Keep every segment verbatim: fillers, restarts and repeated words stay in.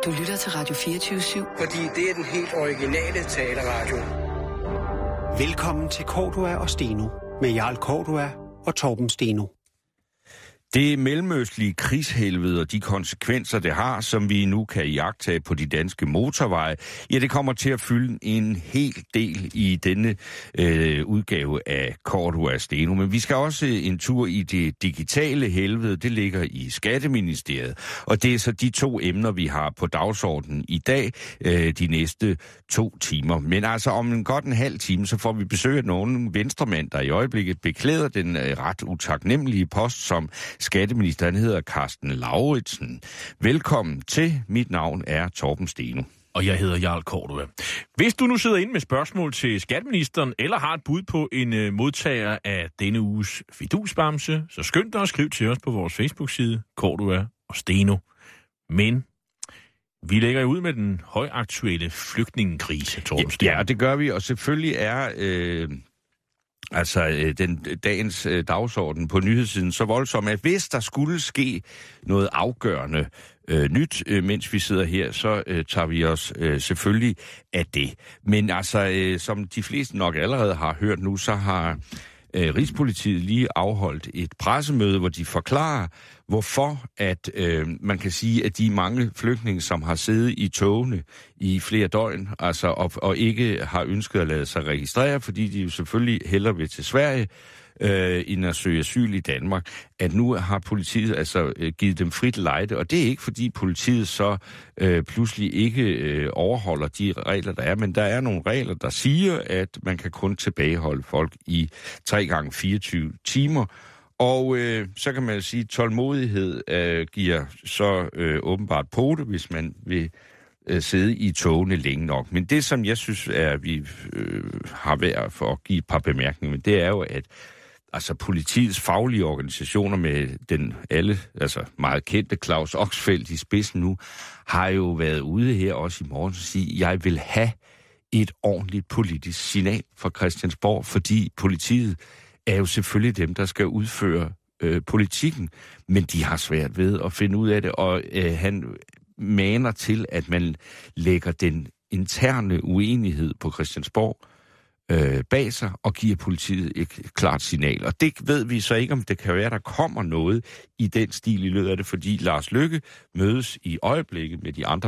Du lytter til Radio fireogtyve syv. Fordi det er den helt originale taleradio. Velkommen til Cordua og Steno med Jarl Cordua og Torben Steno. Det mellemøstlige krigshelvede og de konsekvenser, det har, som vi nu kan iagttage på de danske motorveje, ja, det kommer til at fylde en hel del i denne øh, udgave af Cordua og Steno. Men vi skal også en tur i det digitale helvede. Det ligger i Skatteministeriet. Og det er så de to emner, vi har på dagsordenen i dag, øh, de næste to timer. Men altså om en godt en halv time, så får vi besøg af nogle venstremænd, der i øjeblikket beklæder den øh, ret utaknemmelige post som skatteminister. Han hedder Karsten Lauritzen. Velkommen til. Mit navn er Torben Steno. Og jeg hedder Jarl Cordua. Hvis du nu sidder inde med spørgsmål til skatteministeren, eller har et bud på en uh, modtager af denne uges fidusbamse, så skynd dig og skriv til os på vores Facebook-side, Cordua og Steno. Men vi lægger ud med den højaktuelle flygtningekrise, Torben Steno. Ja, det gør vi, og selvfølgelig er Øh... Altså, den dagens øh, dagsorden på nyhedssiden så voldsom, at hvis der skulle ske noget afgørende øh, nyt, øh, mens vi sidder her, så øh, tager vi os øh, selvfølgelig af det. Men altså, øh, som de fleste nok allerede har hørt nu, så har øh, Rigspolitiet lige afholdt et pressemøde, hvor de forklarer, hvorfor at øh, man kan sige, at de mange flygtninge, som har siddet i togene i flere døgn, altså og, og ikke har ønsket at lade sig registrere, fordi de jo selvfølgelig hellere vil til Sverige, øh, end at søge asyl i Danmark, at nu har politiet altså øh, givet dem frit lejde, og det er ikke fordi politiet så øh, pludselig ikke øh, overholder de regler, der er, men der er nogle regler, der siger, at man kan kun tilbageholde folk i tre gange fireogtyve timer. Og øh, så kan man sige, at tålmodighed øh, giver så øh, åbenbart pote, hvis man vil øh, sidde i togene længe nok. Men det, som jeg synes, er, at vi øh, har værd for at give et par bemærkninger, det er jo, at altså, politiets faglige organisationer med den alle, altså meget kendte Claus Oxfeldt i spidsen nu, har jo været ude her også i morgen og sige, at jeg vil have et ordentligt politisk signal fra Christiansborg, fordi politiet er jo selvfølgelig dem, der skal udføre øh, politikken, men de har svært ved at finde ud af det, og øh, han maner til, at man lægger den interne uenighed på Christiansborg øh, bag sig og giver politiet et klart signal. Og det ved vi så ikke, om det kan være, der kommer noget i den stil i løbet af det, fordi Lars Løkke mødes i øjeblikket med de andre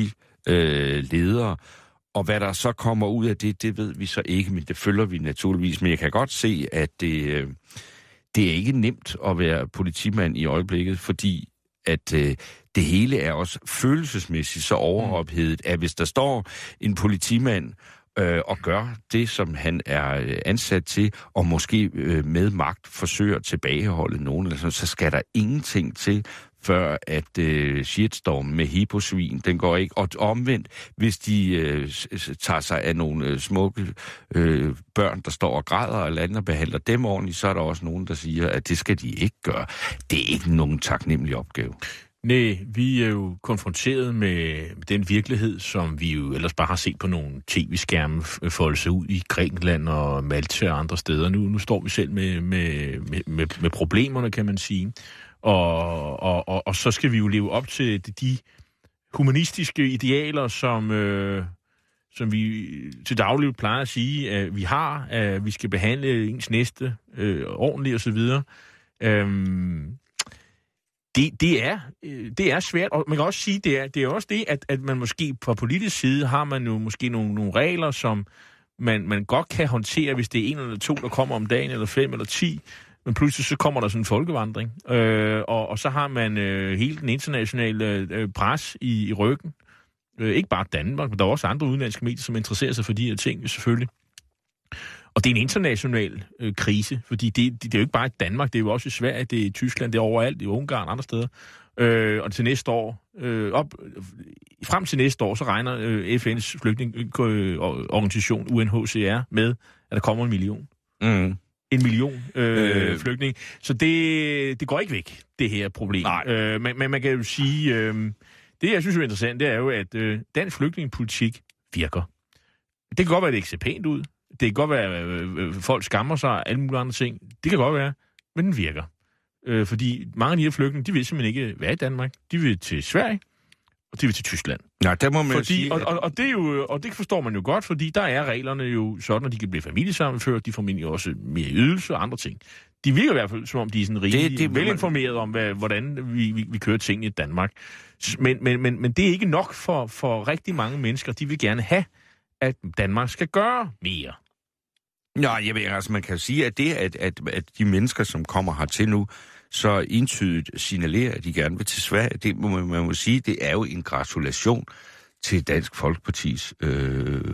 partiledere, øh, og hvad der så kommer ud af det, det ved vi så ikke, men det følger vi naturligvis. Men jeg kan godt se, at det, øh, det er ikke nemt at være politimand i øjeblikket, fordi at øh, det hele er også følelsesmæssigt så overophedet, at hvis der står en politimand øh, og gør det, som han er ansat til, og måske øh, med magt forsøger at tilbageholde nogen, eller sådan, så skal der ingenting til, før at øh, shitstormen med hiposvin, den går ikke. Og omvendt, hvis de øh, tager sig af nogle øh, smukke øh, børn, der står og græder eller andet og behandler dem ordentligt, så er der også nogen, der siger, at det skal de ikke gøre. Det er ikke nogen taknemmelig opgave. Nej, vi er jo konfronteret med den virkelighed, som vi jo ellers bare har set på nogle tv-skærme folde sig ud i Grækenland og Malta og andre steder. Nu, nu står vi selv med, med, med, med problemerne, kan man sige. Og, og, og, og så skal vi jo leve op til de humanistiske idealer, som, øh, som vi til daglig plejer at sige, at vi har, at vi skal behandle ens næste øh, ordentligt osv. Øhm, det, det, er, det er svært, og man kan også sige, det er, det er også det, at, at man måske fra politisk side har man jo måske nogle, nogle regler, som man, man godt kan håndtere, hvis det er en eller to, der kommer om dagen, eller fem eller ti. Men pludselig så kommer der sådan en folkevandring, øh, og, og så har man øh, hele den internationale øh, pres i, i ryggen. Øh, ikke bare Danmark, men der er også andre udenlandske medier, som interesserer sig for de her ting, selvfølgelig. Og det er en international øh, krise, fordi det, det, det er jo ikke bare i Danmark, det er jo også i Sverige, det er i Tyskland, det er overalt, i Ungarn og andre steder. Øh, og til næste år, øh, op, frem til næste år, så regner øh, F N's flygtningeorganisation U N H C R med, at der kommer en million. Mm. En million øh, øh. flygtninge. Så det, det går ikke væk, det her problem. Øh, men, men man kan jo sige, øh, det jeg synes er interessant, det er jo, at øh, dansk flygtningepolitik virker. Det kan godt være, at det ikke ser pænt ud. Det kan godt være, at øh, folk skammer sig og alle mulige andre ting. Det kan godt være, men den virker. Øh, fordi mange af de her flygtninge, de vil simpelthen ikke være i Danmark. De vil til Sverige, og de vil til Tyskland. Nej, der må man fordi, sige... og, og, og, det er jo, og det forstår man jo godt, fordi der er reglerne jo sådan, at de kan blive familiesammenført, de får formentlig også mere ydelse og andre ting. De virker i hvert fald, som om de er sådan rigtig det, det, velinformeret om, hvad, hvordan vi, vi, vi kører tingene i Danmark. Men, men, men, men det er ikke nok for, for rigtig mange mennesker. De vil gerne have, at Danmark skal gøre mere. Ja, jeg ved, altså man kan sige, at det, at, at, at de mennesker, som kommer hertil nu, så entydigt signalerer, at de gerne vil til Sverige, det må man, man må sige, det er jo en gratulation til Dansk Folkepartis... Øh...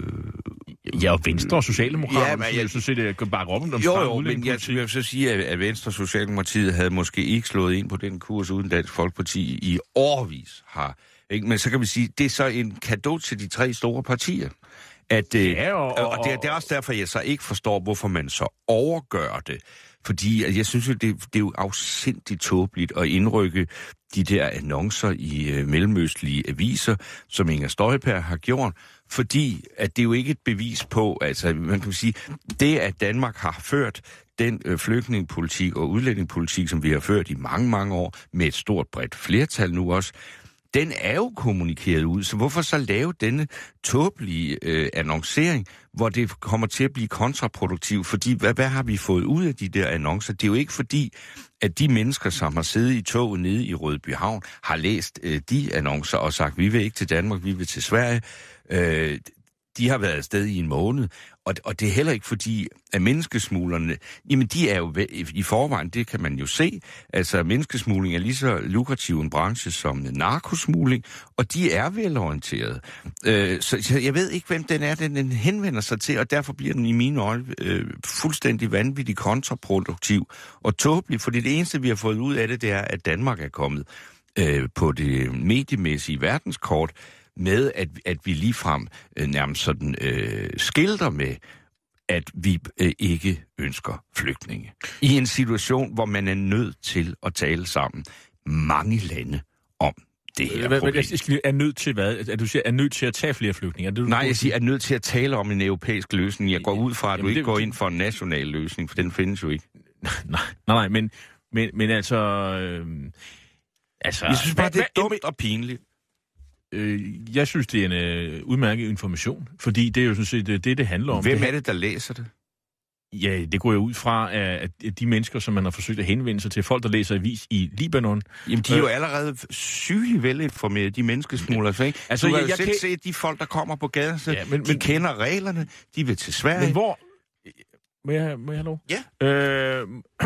Ja, og Venstre og Socialdemokraterne, ja, men jeg synes, det kan bakke op om dem. Jo, jo, men jeg, jeg vil så sige, at, at Venstre og Socialdemokratiet havde måske ikke slået ind på den kurs, uden Dansk Folkeparti i årevis har. Ikke? Men så kan vi sige, det er så en cadeau til de tre store partier. At, ja, og, og, og det, er, det er også derfor, jeg så ikke forstår, hvorfor man så overgør det. Fordi altså, jeg synes jo, det, det er jo afsindigt tåbeligt at indrykke de der annoncer i øh, mellemøstlige aviser, som Inger Støjberg har gjort, fordi at det er jo ikke et bevis på, altså man kan sige, det at Danmark har ført den øh, flygtningepolitik og udlændingepolitik, som vi har ført i mange, mange år, med et stort bredt flertal nu også, den er jo kommunikeret ud, så hvorfor så lave denne tåbelige øh, annoncering, hvor det kommer til at blive kontraproduktivt? Fordi hvad, hvad har vi fået ud af de der annoncer? Det er jo ikke fordi, at de mennesker, som har siddet i toget nede i Rødbyhavn, har læst øh, de annoncer og sagt, vi vil ikke til Danmark, vi vil til Sverige. Øh, de har været afsted i en måned, og, og det er heller ikke fordi, at menneskesmuglerne, jamen de er jo i forvejen, det kan man jo se, altså menneskesmugling er lige så lukrativ en branche som narkosmugling, og de er velorienterede. Øh, så jeg ved ikke, hvem den er, den, den henvender sig til, og derfor bliver den i mine øjne øh, fuldstændig vanvittig kontraproduktiv og tåbelig, fordi det eneste, vi har fået ud af det, det er, at Danmark er kommet øh, på det mediemæssige verdenskort, med at, at vi ligefrem øh, nærmest sådan øh, skilter med, at vi øh, ikke ønsker flygtninge. I en situation, hvor man er nødt til at tale sammen mange lande om det her hvad, problem. Jeg skal, er nødt til hvad? Er du siger, er nødt til at tage flere flygtninge? Er det, Nej, jeg siger, er nødt til at tale om en europæisk løsning. Jeg går ud fra, at Jamen, du ikke det, går ind for en national løsning, for den findes jo ikke. Nej, nej, nej men, men, men altså... Øh, altså jeg synes bare, det er dumt og pinligt. Øh, jeg synes, det er en øh, udmærket information, fordi det er jo sådan set det, det, det handler om. Hvem det er det, der læser det? Ja, det går jo ud fra, at de mennesker, som man har forsøgt at henvende sig til, folk, der læser avis i Libanon... Jamen, de er øh, jo allerede sygeligt velinformerede, de menneskesmuglere, ikke? Altså, du kan jeg, jo selv kan... se, de folk, der kommer på gaden, så ja, men, de men... kender reglerne, de vil til Sverige. Men hvor... Må jeg, må jeg have lov? Ja. Øh...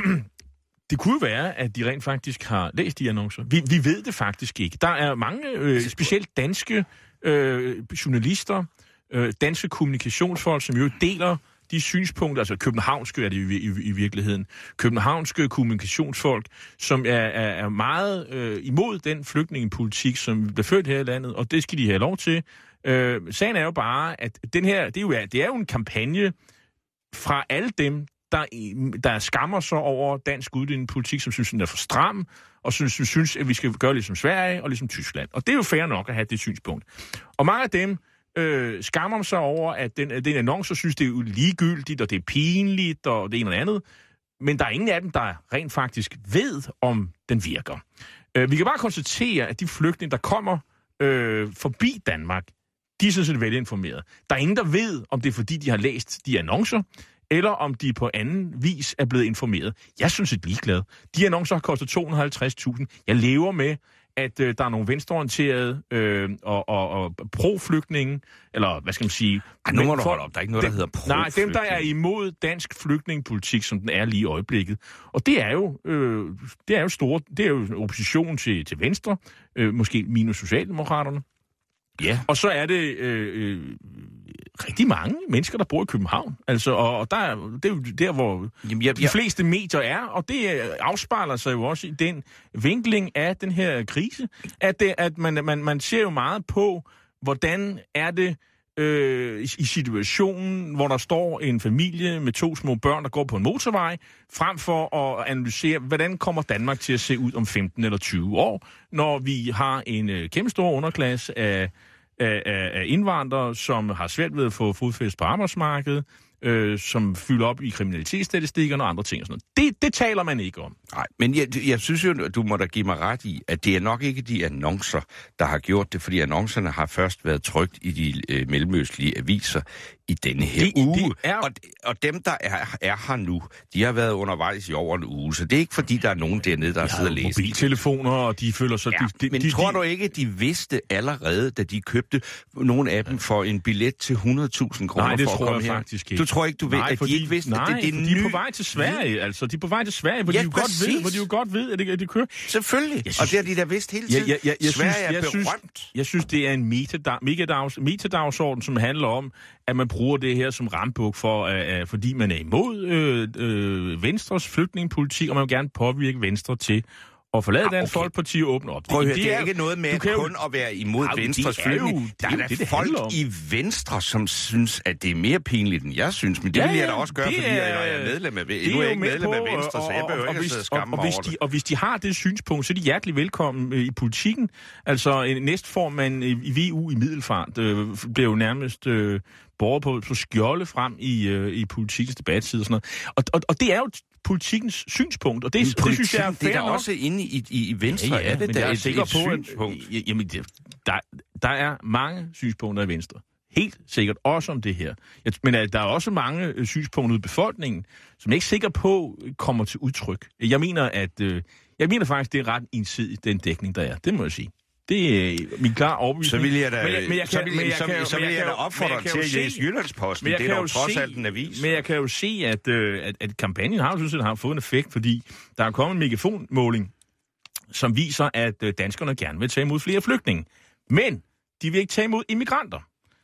Det kunne jo være, at de rent faktisk har læst de annoncer. Vi, vi ved det faktisk ikke. Der er mange, øh, specielt danske øh, journalister, øh, danske kommunikationsfolk, som jo deler de synspunkter, altså københavnske er det i, i, i virkeligheden, københavnske kommunikationsfolk, som er, er, er meget øh, imod den flygtningepolitik, som bliver ført her i landet, og det skal de have lov til. Øh, sagen er jo bare, at den her, det er jo, det er jo en kampagne fra alle dem, Der, der skammer sig over dansk udlændingepolitik, som synes, den er for stram, og synes, som synes, at vi skal gøre ligesom Sverige og ligesom Tyskland. Og det er jo fair nok at have det synspunkt. Og mange af dem øh, skammer sig over, at den, den annonce synes, det er jo ligegyldigt, og det er pinligt, og det ene og andet. Men der er ingen af dem, der rent faktisk ved, om den virker. Øh, vi kan bare konstatere, at de flygtninge, der kommer øh, forbi Danmark, de er sådan set velinformerede. Der er ingen, der ved, om det er fordi, de har læst de annoncer, eller om de på anden vis er blevet informeret. Jeg synes, det er ligeglad. De annoncer har kostet to hundrede og halvtreds tusind. Jeg lever med, at øh, der er nogle venstreorienterede øh, og, og, og pro-flygtninge, eller hvad skal man sige... Ej, nu må du holde op. Der er ikke noget, der hedder pro-flygtninge. Nej, dem, der er imod dansk flygtningepolitik, som den er lige i øjeblikket. Og det er jo, øh, det er jo store... Det er jo opposition til, til Venstre, øh, måske minus Socialdemokraterne. Ja. Og så er det øh, øh, rigtig mange mennesker, der bor i København. Altså, og, og der er, det er jo der, hvor Jamen, jeg, de fleste medier er, og det afspejler sig jo også i den vinkling af den her krise, at, det, at man, man, man ser jo meget på, hvordan er det øh, i, i situationen, hvor der står en familie med to små børn, der går på en motorvej, frem for at analysere, hvordan kommer Danmark til at se ud om femten eller tyve år, når vi har en øh, kæmpe stor underklasse af Af, af indvandrere, som har svært ved at få fodfæste på arbejdsmarkedet, øh, som fylder op i kriminalitetsstatistikkerne og andre ting og sådan noget. Det, det taler man ikke om. Nej, men jeg, jeg synes jo, du må da give mig ret i, at det er nok ikke de annoncer, der har gjort det, fordi annoncerne har først været trykt i de øh, mellemøstlige aviser i denne her det, uge. Det er... og, og dem, der er, er her nu, de har været undervejs i over en uge, så det er ikke fordi, der er nogen dernede, der har siddet og læst. Mobiltelefoner, og de føler sig... Ja, de, de, men de, tror de, du ikke, de vidste allerede, da de købte nogle af dem for en billet til hundrede tusind kroner nej, det for at tror komme jeg her? faktisk ikke. Du tror ikke, du ved, nej, at fordi, de ikke vidste, nej, at det, det er for de er på vej til Sverige, altså. De er på vej til Sverige, hvor, ja, de, jo godt ved, hvor de jo godt ved, at de, at de kører. Selvfølgelig, synes, og det har de da vidst hele tiden. Ja, ja, ja, jeg Sverige synes, er jeg berømt. Synes, jeg synes, det er en metadagsorden, som handler om, at man bruger det her som rambuk, for, uh, fordi man er imod uh, uh, Venstres flygtningepolitik, og man vil gerne påvirke Venstre til at forlade ah, Dansk okay. Folkeparti og åbne op. Prøv at høre, det, det er, er ikke noget med kun jo, at være imod ja, Venstres flygtning. Der er da det, det folk om. i Venstre, som synes, at det er mere pinligt, end jeg synes. Men det ja, vil jeg da også gøre, fordi er, jeg er medlem af Venstre. Nu er jeg ikke medlem af Venstre, så jeg behøver ikke at sidde og skamme mig over det. Og hvis de har det synspunkt, så er de hjertelig velkommen i politikken. Altså, en næstformand i V U i Middelfart øh, blev jo nærmest... Øh, borger på, på skjolde frem i, øh, i politikens debattid og sådan noget. Og, og, og det er jo politikens synspunkt, og det, det, det synes jeg er fair. Det er da nok. også inde i, i, i Venstre, ja, ja, er det men der jeg er et, sikker et på, synspunkt? At, jamen, det, der, der er mange synspunkter i Venstre. Helt sikkert også om det her. Jeg, men der er også mange synspunkter ud i befolkningen, som jeg ikke er sikker på kommer til udtryk. Jeg mener, at jeg mener faktisk, det er ret ensidigt, den dækning, der er. Det må jeg sige. Det er min klare overbevisning. Så vil jeg da, men jeg, men jeg kan, så vil, men jeg så, kan, så vil jeg, jeg da opfordre dig til at læse Jyllandsposten. Det er dog trods alt en avis. Men jeg kan jo se, at, at, at kampagnen har, synes jeg, har fået en effekt, fordi der er kommet en megafonmåling, som viser, at danskerne gerne vil tage imod flere flygtninge. Men de vil ikke tage imod immigranter.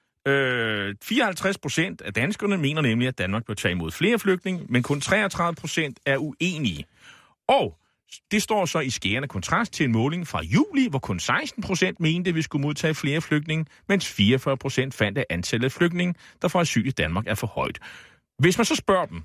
Øh, fireoghalvtreds procent af danskerne mener nemlig, at Danmark bør tage imod flere flygtninge, men kun treogtredive procent er uenige. Og det står så i skærende kontrast til en måling fra juli, hvor kun seksten procent mente, at vi skulle modtage flere flygtninge, mens fireogfyrre procent fandt, at antallet af flygtninge, der får asyl i Danmark, er for højt. Hvis man så spørger dem,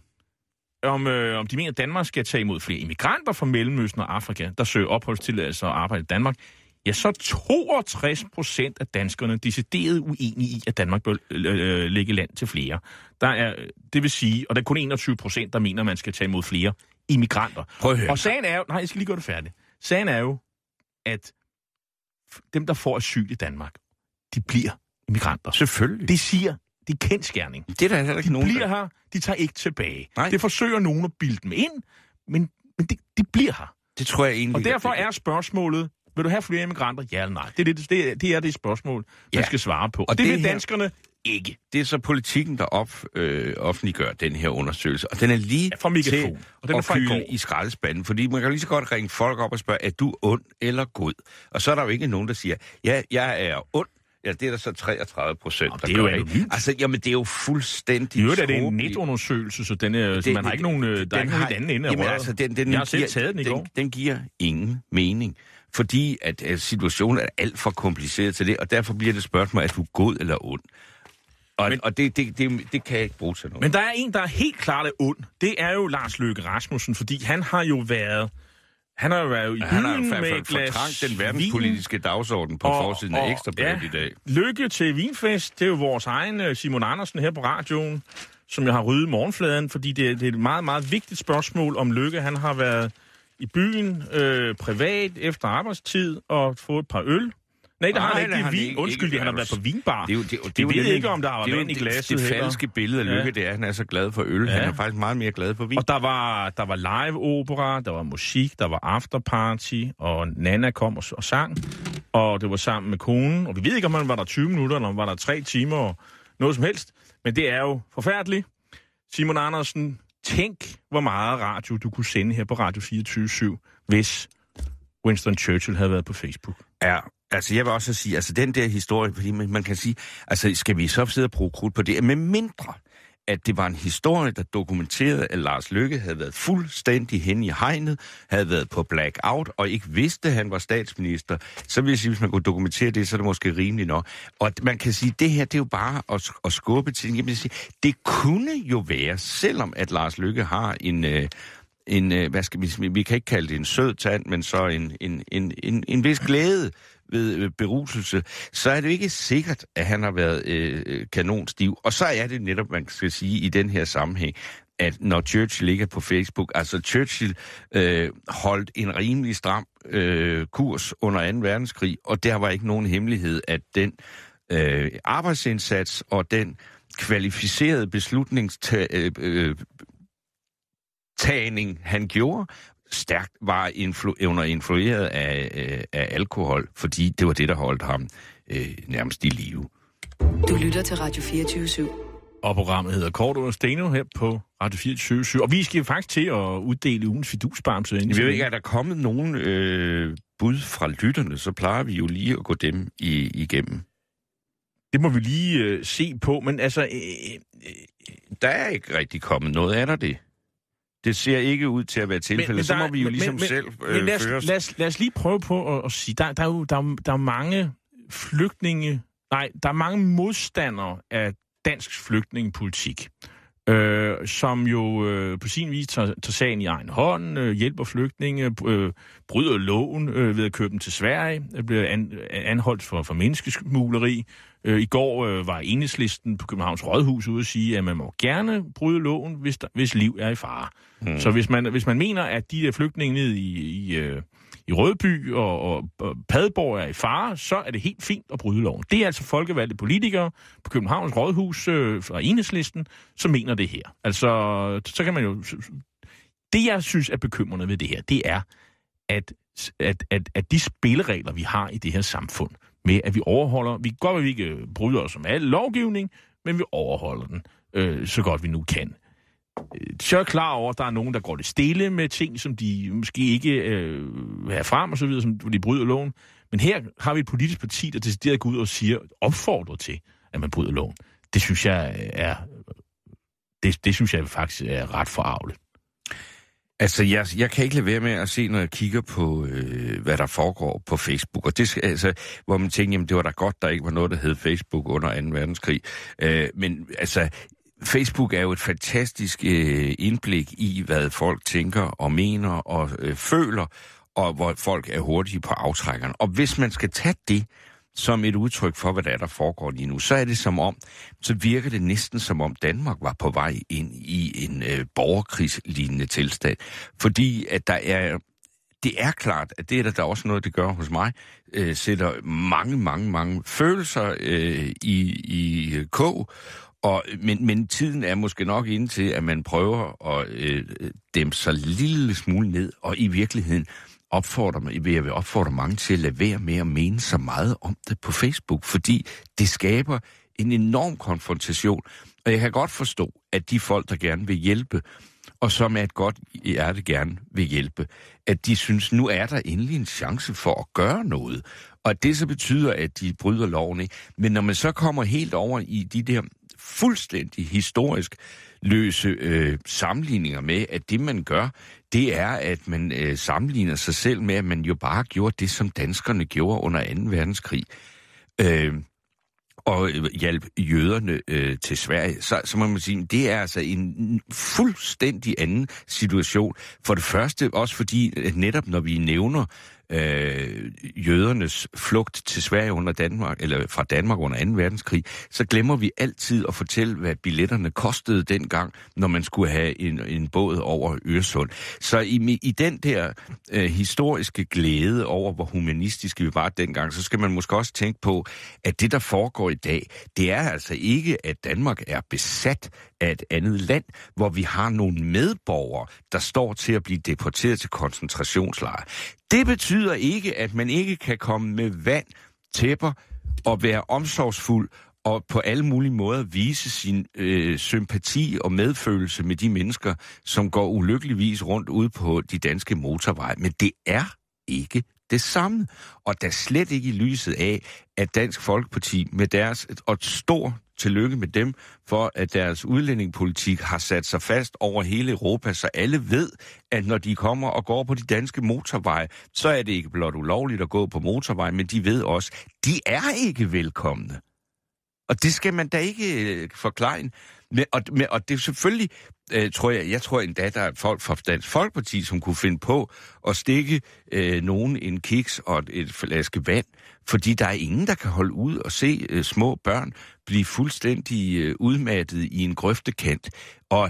om, øh, om de mener, at Danmark skal tage imod flere immigranter fra Mellemøsten og Afrika, der søger opholdstilladelse og arbejde i Danmark, ja, så toogtres procent af danskerne decideret uenige i, at Danmark bør øh, lægge land til flere. Der er, det vil sige, og der er kun enogtyve procent, der mener, at man skal tage imod flere immigranter. Og sagen er jo, nej, jeg skal lige gøre det færdigt. Sagen er jo, at dem, der får asyl i Danmark, de bliver immigranter. Selvfølgelig. Det siger, det er kendsgerning. Det er der heller ikke de nogen, bliver der... her, de tager ikke tilbage. Nej. Det forsøger nogen at bilde dem ind, men, men de, de bliver her. Det tror jeg egentlig... Og derfor er spørgsmålet, vil du have flere immigranter? Ja eller nej? Det er det, det, det, er det spørgsmål, man ja. skal svare på. Og, og det, det vil danskerne her... ikke. Det er så politikken, der op, øh, offentliggør den her undersøgelse. Og den er lige ja, til og den er at fylde i skraldespanden. Fordi man kan lige så godt ringe folk op og spørge, er du ond eller god? Og så er der jo ikke nogen, der siger, ja, jeg er ond. Ja, det er der så treogtredive procent, der det er gør jo ikke. Altså, jamen, det er jo fuldstændig jo, det er en netundersøgelse, så, den er, det, så man har ikke nogen, der er ikke nogen i den anden ende. Jamen, altså, den, den, jeg har selv taget den i går. Den, den giver ingen mening. Fordi at, at situationen er alt for kompliceret til det, og derfor bliver det spørgsmål, er du god eller ond? Og, men, og det, det, det, det kan jeg ikke bruge til noget. Men der er en, der er helt klart er ond. Det er jo Lars Løkke Rasmussen, fordi han har jo været... Han har jo været i byen han har jo med et glas fortrængt den verdenspolitiske dagsorden på og, forsiden af Ekstrabladet ja, i dag. Lykke til Vinfest, det er jo vores egen Simon Andersen her på radioen, som jeg har ryddet morgenfladen, fordi det, det er et meget, meget vigtigt spørgsmål om Lykke. Han har været i byen øh, privat efter arbejdstid og fået et par øl. Nej, der har han ikke vin. Ikke, Undskyld, ikke, han har været på vinbar. Det er jo, det, det, det ved ikke, om der var vand i glasset. Det, det falske billede af Lykke, ja. det er, at han er så glad for øl. Ja. Han er faktisk meget mere glad for vin. Og der var, der var live-opera, der var musik, der var afterparty, og Nana kom og, og sang. Og det var sammen med konen. Og vi ved ikke, om han var der tyve minutter, eller om var der tre timer, og noget som helst. Men det er jo forfærdeligt. Simon Andersen, tænk, hvor meget radio du kunne sende her på Radio fireogtyve syv, hvis Winston Churchill havde været på Facebook. Ja, altså jeg vil også sige, altså den der historie, fordi man, man kan sige, altså skal vi så sidde og bruge krudt på det, med mindre, at det var en historie, der dokumenterede, at Lars Løkke havde været fuldstændig hen i hegnet, havde været på blackout, og ikke vidste, at han var statsminister, så vil jeg sige, hvis man kunne dokumentere det, så er det måske rimeligt nok. Og man kan sige, at det her, det er jo bare at, at skubbe til, jeg vil sige, det kunne jo være, selvom at Lars Løkke har en... Øh, en, hvad skal vi sige, vi kan ikke kalde det en sød tand, men så en, en, en, en, en vis glæde ved beruselse, så er det ikke sikkert, at han har været øh, kanonstiv. Og så er det netop, man skal sige i den her sammenhæng, at når Churchill ligger på Facebook, altså Churchill øh, holdt en rimelig stram øh, kurs under anden verdenskrig, og der var ikke nogen hemmelighed, at den øh, arbejdsindsats og den kvalificerede beslutningstagning, øh, øh, han gjorde, stærkt var influ- under influeret af, øh, af alkohol, fordi det var det, der holdt ham øh, nærmest i live. Du lytter til Radio fireogtyve syv. Og programmet hedder Korto og Steno her på Radio fireogtyve syv. Og vi skal faktisk til at uddele ugens fidusbamse. Vi ved ikke, er der kommet nogen øh, bud fra lytterne, så plejer vi jo lige at gå dem i, igennem. Det må vi lige øh, se på, men altså... Øh, øh, der er ikke rigtig kommet noget, er der det? Det ser ikke ud til at være tilfældet, så må vi jo men, ligesom men, selv øh, men lad, os, føre os. Lad, os, lad os lige prøve på at, at sige, der, der er jo der er, der er mange flygtninge... Nej, der er mange modstandere af dansk flygtningepolitik, øh, som jo øh, på sin vis tager, tager sagen i egen hånd, øh, hjælper flygtninge, øh, bryder loven øh, ved at købe dem til Sverige, øh, bliver an, anholdt for, for menneskesmugleri. Øh, I går øh, var Enhedslisten på Københavns Rådhus ude at sige, at man må gerne bryde loven, hvis, der, hvis liv er i fare. Hmm. Så hvis man, hvis man mener, at de der flygtninge nede i... i øh, i Rødby og, og, og Padborg er i fare, så er det helt fint at bryde loven. Det er altså folkevalgte politikere på Københavns Rådhus øh, fra Enhedslisten, som mener det her. Altså, så kan man jo... Det, jeg synes er bekymrende ved det her, det er, at, at, at, at de spilleregler, vi har i det her samfund, med at vi overholder... Vi godt vil vi ikke bryder os om al lovgivning, men vi overholder den øh, så godt vi nu kan. Så er jeg klar over, at der er nogen, der går det stille med ting, som de måske ikke øh, vil have frem og så videre, som de bryder loven. Men her har vi et politisk parti, der decideret går ud og siger, opfordrer til, at man bryder loven. Det synes jeg er, det, det synes jeg faktisk er ret forarveligt. Altså, jeg, jeg kan ikke lade være med at se, når jeg kigger på, øh, hvad der foregår på Facebook. Og det skal, altså, hvor man tænker, jamen, det var da godt, der ikke var noget, der hed Facebook under anden verdenskrig. Øh, men altså... Facebook er jo et fantastisk øh, indblik i, hvad folk tænker og mener og øh, føler, og hvor folk er hurtige på aftrækkerne. Og hvis man skal tage det som et udtryk for, hvad der er, der foregår lige nu, så er det som om, så virker det næsten som om Danmark var på vej ind i en øh, borgerkrigslignende tilstand. Fordi at der er, det er klart, at det er der, der også noget, det gør hos mig, øh, sætter mange, mange, mange følelser øh, i, i kog. Og, men, men tiden er måske nok inde til, at man prøver at øh, dæmpe sig en lille smule ned, og i virkeligheden opfordrer, vil jeg vil opfordre mange til at lade være med at mene så meget om det på Facebook, fordi det skaber en enorm konfrontation. Og jeg kan godt forstå, at de folk, der gerne vil hjælpe, og som er et godt hjerte gerne vil hjælpe, at de synes, nu er der endelig en chance for at gøre noget. Og at det så betyder, at de bryder loven, ikke? Men når man så kommer helt over i de der fuldstændig historisk løse øh, sammenligninger med, at det man gør, det er, at man øh, sammenligner sig selv med, at man jo bare gjorde det, som danskerne gjorde under anden verdenskrig. Øh, og hjælpe jøderne øh, til Sverige, så, så må man sige, det er altså en fuldstændig anden situation. For det første også fordi, netop når vi nævner øh, jødernes flugt til Sverige under Danmark, eller fra Danmark under anden verdenskrig, så glemmer vi altid at fortælle, hvad billetterne kostede dengang, når man skulle have en, en båd over Øresund. Så i, i den der øh, historiske glæde over, hvor humanistiske vi var dengang, så skal man måske også tænke på, at det, der foregår i dag, det er altså ikke, at Danmark er besat af et andet land, hvor vi har nogle medborgere, der står til at blive deporteret til koncentrationslejre. Det betyder ikke, at man ikke kan komme med vand, tæpper og være omsorgsfuld og på alle mulige måder vise sin øh, sympati og medfølelse med de mennesker, som går ulykkeligvis rundt ude på de danske motorveje. Men det er ikke det samme. Og der slet ikke i lyset af, at Dansk Folkeparti med deres, og et stort tillykke med dem, for at deres udlændingepolitik har sat sig fast over hele Europa, så alle ved, at når de kommer og går på de danske motorveje, så er det ikke blot ulovligt at gå på motorveje, men de ved også, de er ikke velkomne. Og det skal man da ikke øh, forklare. Men, og, med, og det er selvfølgelig øh, tror jeg, jeg tror endda, der er folk fra Dansk Folkeparti, som kunne finde på at stikke øh, nogen en kiks og et flaske vand, fordi der er ingen, der kan holde ud og se øh, små børn blive fuldstændig øh, udmattet i en grøftekant. Og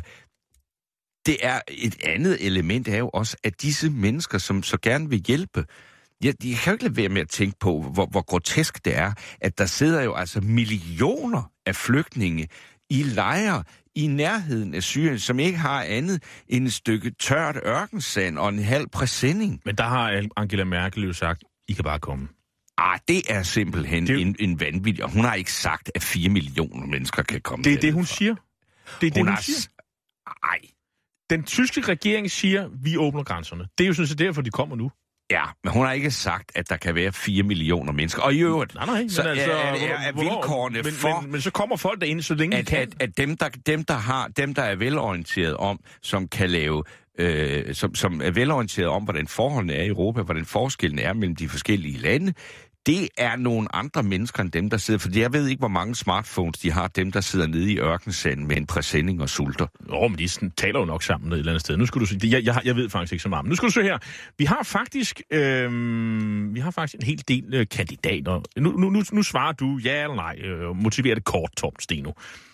det er et andet element er jo også, at disse mennesker, som så gerne vil hjælpe, jeg, jeg kan jo ikke lade være med at tænke på, hvor, hvor grotesk det er, at der sidder jo altså millioner af flygtninge i lejre i nærheden af Syrien, som ikke har andet end et stykke tørt ørkensand og en halv præsending. Men der har Angela Merkel jo sagt, I kan bare komme. Ah, det er simpelthen det er... en, en vanvittig. Hun har ikke sagt, at fire millioner mennesker kan komme. Det er det, hun siger. Det er det, hun, hun har... siger. Ej. Den tyske regering siger, vi åbner grænserne. Det er jo sådan set derfor, de kommer nu. Ja, men hun har ikke sagt, at der kan være fire millioner mennesker. Og i øvrigt, nej, nej, så men altså, er, er, er vilkårene men, for... Men, men så kommer folk derinde, så længe at, de kan. At, at dem, der, dem, der har, dem, der er velorienteret om, som kan lave... Øh, som, som er velorienteret om, hvordan forholdene er i Europa, hvordan forskellen er mellem de forskellige lande, det er nogle andre mennesker end dem, der sidder... For jeg ved ikke, hvor mange smartphones de har, dem, der sidder nede i ørkensanden med en præsending og sulter. Åh, men de taler jo nok sammen et eller andet sted. Nu skal du se... Jeg, jeg, jeg ved faktisk ikke så meget. Men nu skal du se her. Vi har faktisk, øh, vi har faktisk en hel del øh, kandidater. Nu, nu, nu, nu svarer du ja eller nej. Øh, motiverer det kort, Tom Steno.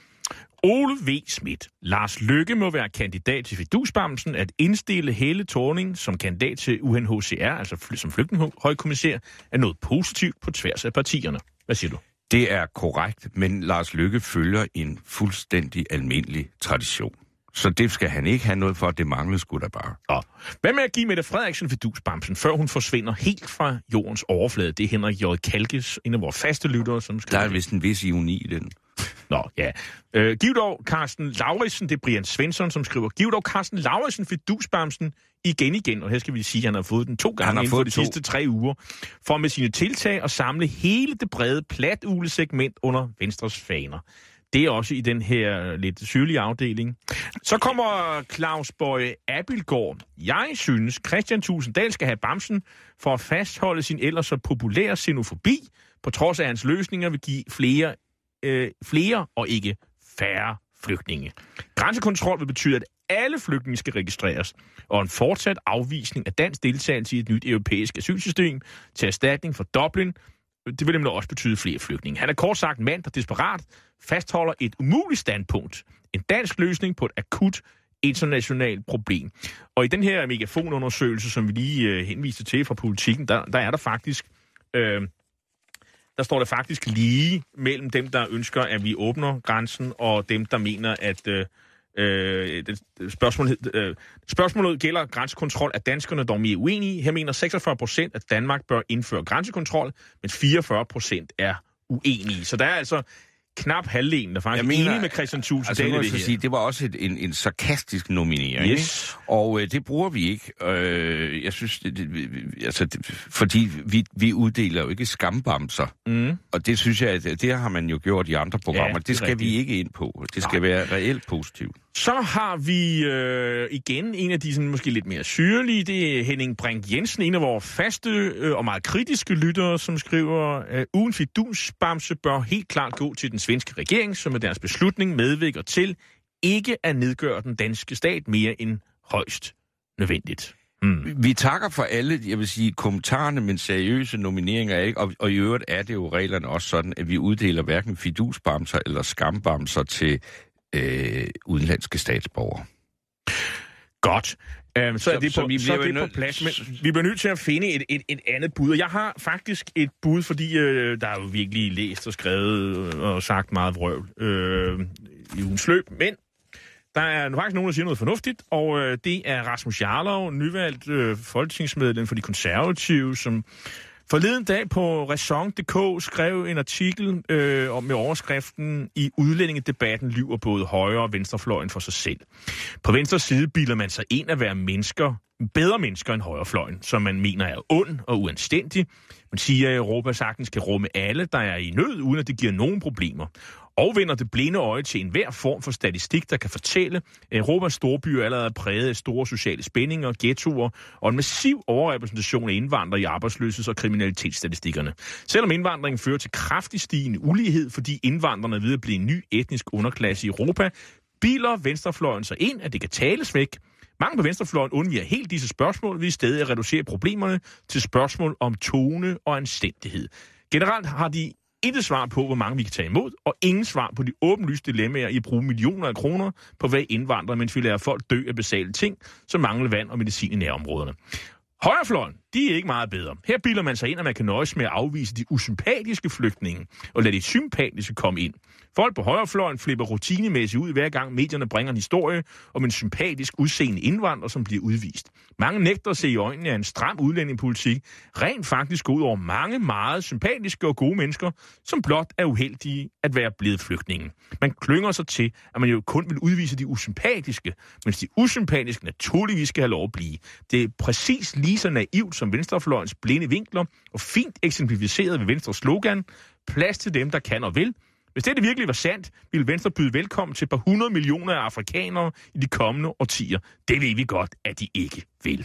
Ole V. Schmidt. Lars Løkke må være kandidat til Fidusbamsen. At indstille Helle Thorning som kandidat til U N H C R, altså som flygtningehøjkommissær, er noget positivt på tværs af partierne. Hvad siger du? Det er korrekt, men Lars Løkke følger en fuldstændig almindelig tradition. Så det skal han ikke have noget for, det mangler sgu da bare. Og hvad med at give Mette Frederiksen Fidusbamsen, før hun forsvinder helt fra jordens overflade? Det er Henrik J. Kalkes, en af vores faste lyttere, som skriver. Der er vist en vis ironi i den. Nå, ja. Øh, giv dog Carsten Lauritsen, det er Brian Svensson, som skriver, giv dog Carsten Lauritsen Fidusbamsen igen igen, og her skal vi sige, at han har fået den to gange inden for de to. sidste tre uger, for med sine tiltag at samle hele det brede platulesegment under Venstres faner. Det er også i den her lidt syrlige afdeling. Så kommer Claus Bøje Abildgaard. Jeg synes, Christian Tulsendal skal have bamsen for at fastholde sin ellers så populære xenofobi, på trods af hans løsninger vil give flere Øh, flere og ikke færre flygtninge. Grænsekontrol vil betyde, at alle flygtninge skal registreres, og en fortsat afvisning af dansk deltagelse i et nyt europæisk asylsystem til erstatning for Dublin, det vil nemlig også betyde flere flygtninge. Han er kort sagt mand, der desperat fastholder et umuligt standpunkt. En dansk løsning på et akut internationalt problem. Og i den her megafonundersøgelse, som vi lige øh, henviste til fra Politikken, der, der er der faktisk... Øh, Der står det faktisk lige mellem dem, der ønsker, at vi åbner grænsen, og dem, der mener, at øh, øh, det, spørgsmålet, øh, spørgsmålet gælder grænsekontrol, at danskerne dog mere uenige. Her mener seksogfyrre procent, at Danmark bør indføre grænsekontrol, men fireogfyrre procent er uenige. Så der er altså knap halvdelen, der faktisk er enig med Christian Thulesen Dahl. Altså, det, sige, det var også et, en, en sarkastisk nominering, yes. Og øh, det bruger vi ikke. Øh, jeg synes, det, det, altså, det, fordi vi, vi uddeler jo ikke skambamser, mm. og det synes jeg, at det har man jo gjort i andre programmer. Ja, det, det skal rigtigt. Vi ikke ind på. Det skal Nej. Være reelt positivt. Så har vi øh, igen en af de sådan, måske lidt mere syrlige, det er Henning Brink Jensen, en af vores faste øh, og meget kritiske lyttere, som skriver, at ugen Fidusbamse bør helt klart gå til den svenske regering, som med deres beslutning medvirker til ikke at nedgøre den danske stat mere end højst nødvendigt. Hmm. Vi takker for alle, jeg vil sige, kommentarerne, men seriøse nomineringer er ikke, og, og i øvrigt er det jo reglerne også sådan, at vi uddeler hverken fidusbamser eller skambamser til øh, udenlandske statsborgere. Godt. Øhm, så, så er det, på, så så er det nød... på plads, men vi bliver nødt til at finde et, et, et andet bud. Og jeg har faktisk et bud, fordi øh, der er jo virkelig læst og skrevet og sagt meget vrøvl øh, i ugens løb, men der er faktisk nogen, der siger noget fornuftigt, og øh, det er Rasmus Jarlov, nyvalgt øh, folketingsmedlem for de konservative, som forleden dag på Ræson punktum d k skrev en artikel øh, om med overskriften i udlændingedebatten lyver både højre- og venstrefløjen for sig selv. På venstre side bilder man sig ind at være mennesker, bedre mennesker end højrefløjen, som man mener er ond og uanstændig. Man siger, at Europa sagtens kan rumme alle, der er i nød, uden at det giver nogen problemer. Og vender det blinde øje til enhver form for statistik, der kan fortælle, at Europas storbyer allerede er præget af store sociale spændinger, ghettoer og en massiv overrepræsentation af indvandrere i arbejdsløsheds- og kriminalitetsstatistikkerne. Selvom indvandringen fører til kraftig stigende ulighed, fordi indvandrerne er ved at blive en ny etnisk underklasse i Europa, Biler venstrefløjen sig ind, at det kan tales væk? Mange på venstrefløjen undviger helt disse spørgsmål, ved i stedet at reducere problemerne til spørgsmål om tone og anstændighed. Generelt har de intet svar på, hvor mange vi kan tage imod, og ingen svar på de åbenlyse dilemmaer i at bruge millioner af kroner på hver indvandrer, mens vi lader folk dø af basale ting, som mangler vand og medicin i nærområderne. Højrefløjen, de er ikke meget bedre. Her bilder man sig ind, at man kan nøjes med at afvise de usympatiske flygtninge, og lade de sympatiske komme ind. Folk på højrefløjen flipper rutinemæssigt ud, hver gang medierne bringer en historie om en sympatisk udseende indvandrer, som bliver udvist. Mange nægter at se i øjnene af en stram udlændingepolitik rent faktisk går ud over mange meget sympatiske og gode mennesker, som blot er uheldige at være blevet flygtninge. Man klynger sig til, at man jo kun vil udvise de usympatiske, mens de usympatiske naturligvis skal have lov at blive. Det er præcis lige så naivt som venstrefløjens blinde vinkler, og fint eksemplificeret ved Venstres slogan: plads til dem, der kan og vil. Hvis det virkelig var sandt, ville Venstre byde velkommen til et par hundrede millioner af afrikanere i de kommende årtier. Det ved vi godt, at de ikke vil.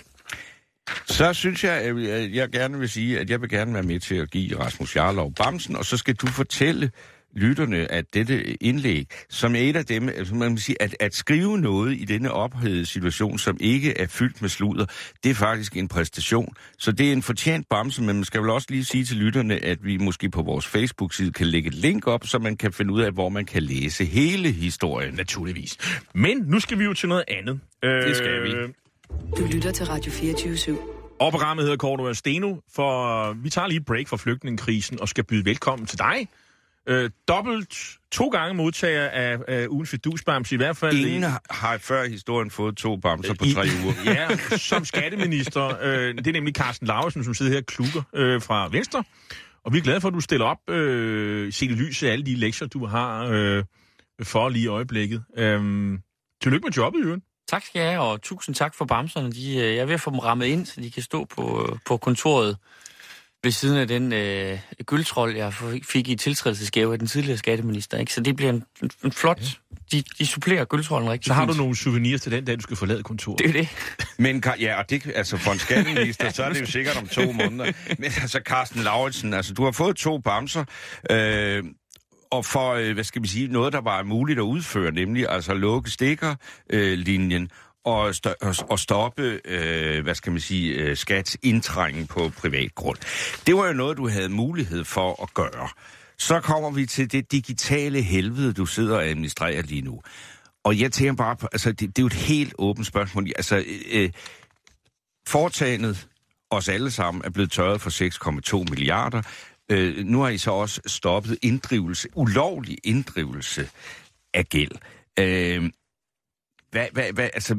Så synes jeg, at jeg gerne vil sige, at jeg vil gerne være med til at give Rasmus Jarlov bamsen, og så skal du fortælle lytterne, at dette indlæg, som er et af dem, altså man vil sige, at, at skrive noget i denne ophedede situation, som ikke er fyldt med sludder, det er faktisk en præstation. Så det er en fortjent bamse, men man skal vel også lige sige til lytterne, at vi måske på vores Facebook-side kan lægge et link op, så man kan finde ud af, hvor man kan læse hele historien. Naturligvis. Men nu skal vi jo til noget andet. Det skal vi. Du lytter til Radio fireogtyve syv. Og programmet hedder Cordua og Steno, for vi tager lige et break fra flygtningekrisen og skal byde velkommen til dig. Øh, dobbelt, to gange modtager af, af ugens fidusbams i hvert fald. Ingen har før i historien fået to bamser på I, tre uger. Ja, som skatteminister. Øh, det er nemlig Carsten Lauritsen, som sidder her og klukker øh, fra Venstre. Og vi er glade for, at du stiller op, øh, set i lyset af alle de lektier, du har øh, for lige i øjeblikket. Øh, tillykke med jobbet, Jørgen. Tak skal jeg have, og tusind tak for bamserne. De, jeg er ved at få dem rammet ind, så de kan stå på, på kontoret ved siden af den øh, gyldtrold, jeg fik i tiltrædelsesgave af den tidligere skatteminister. Ikke? Så det bliver en, en, en flot... Ja. De, de supplerer gyldtrolden rigtig Så har fint. du nogle souvenirs til den dag, du skal forlade kontoret. Det er det. Men ja, og det, altså for en skatteminister, så er det jo sikkert om to måneder. Men altså, Carsten Lauritsen, altså du har fået to bamser, øh, og for, øh, hvad skal vi sige, noget, der var muligt at udføre, nemlig altså lukke stikkerlinjen, øh, og, st- og stoppe, øh, hvad skal man sige, øh, skats indtrængen på privat grund. Det var jo noget, du havde mulighed for at gøre. Så kommer vi til det digitale helvede, du sidder og administrerer lige nu. Og jeg tænker bare på, altså det, det er jo et helt åbent spørgsmål. Altså, øh, foretagendet, os alle sammen, er blevet tørret for seks komma to milliarder. Øh, nu har I så også stoppet inddrivelse, ulovlig inddrivelse af gæld. Øh, Hvad, hvad, hvad, altså,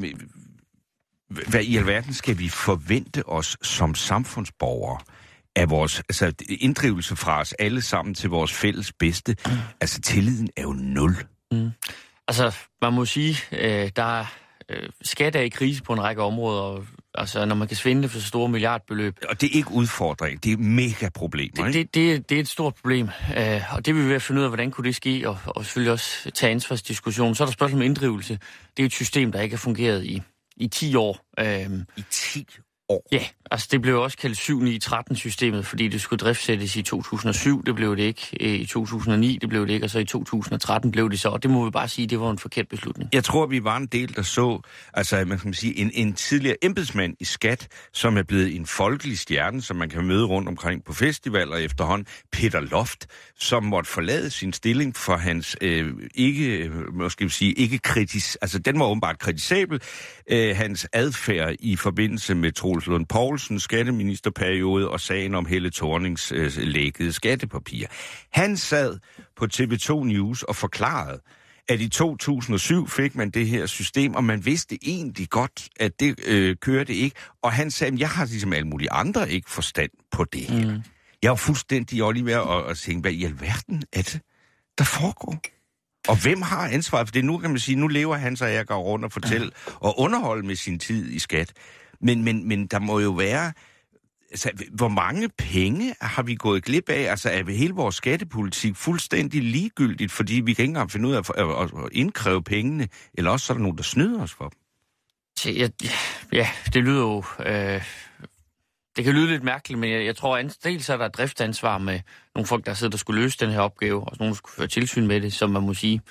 hvad i alverden skal vi forvente os som samfundsborgere af vores, altså inddrivelse fra os alle sammen til vores fælles bedste? Mm. Altså tilliden er jo nul. Mm. Altså man må sige, øh, der er øh, skat er i krise på en række områder, og, altså når man kan svindle for så store milliardbeløb. Og det er ikke udfordring, det er mega problemer, det, det, det, det er et stort problem, øh, og det vil vi ved at finde ud af, hvordan kunne det ske, og, og selvfølgelig også tage ansvarsdiskussion. Så er der spørgsmål om inddrivelse. Det er jo et system, der ikke har fungeret i, i ti år. Øh, I ti år? Ja, altså det blev også kaldt syv ni tretten systemet, fordi det skulle driftsættes i to tusind og syv, det blev det ikke. I to tusind og ni, det blev det ikke, og så i to tusind og tretten blev det så, og det må vi bare sige, det var en forkert beslutning. Jeg tror, vi var en del, der så, altså man kan sige, en, en tidligere embedsmand i skat, som er blevet en folkelig stjerne, som man kan møde rundt omkring på festivaler efterhånden, Peter Loft, som måtte forlade sin stilling for hans øh, ikke, måske sige, ikke kritisk, altså den var åbenbart kritisabel, øh, hans adfærd i forbindelse med Troels Lund Poulsens skatteministerperiode og sagen om Helle Thornings øh, lækkede skattepapirer. Han sad på T V to News og forklarede, at i to tusind og syv fik man det her system, og man vidste egentlig godt, at det øh, kørte ikke. Og han sagde, at jeg har ligesom alle mulige andre ikke forstand på det her. Mm. Jeg var fuldstændig også lige ved at, at tænke, hvad i alverden er det, der foregår? Og hvem har ansvaret for det? Nu kan man sige, nu lever han, så jeg går rundt og fortælle og underholde med sin tid i skat. Men, men, men der må jo være... Altså, hvor mange penge har vi gået glip af? Altså, er hele vores skattepolitik fuldstændig ligegyldigt, fordi vi kan ikke engang finde ud af at, at indkræve pengene, eller også så er der nogen, der snyder os for dem? Ja, ja det lyder jo... Øh, det kan lyde lidt mærkeligt, men jeg, jeg tror, at dels er der et driftsansvar med nogle folk, der sidder der skulle løse den her opgave, og nogen, der skulle føre tilsyn med det, som man må sige.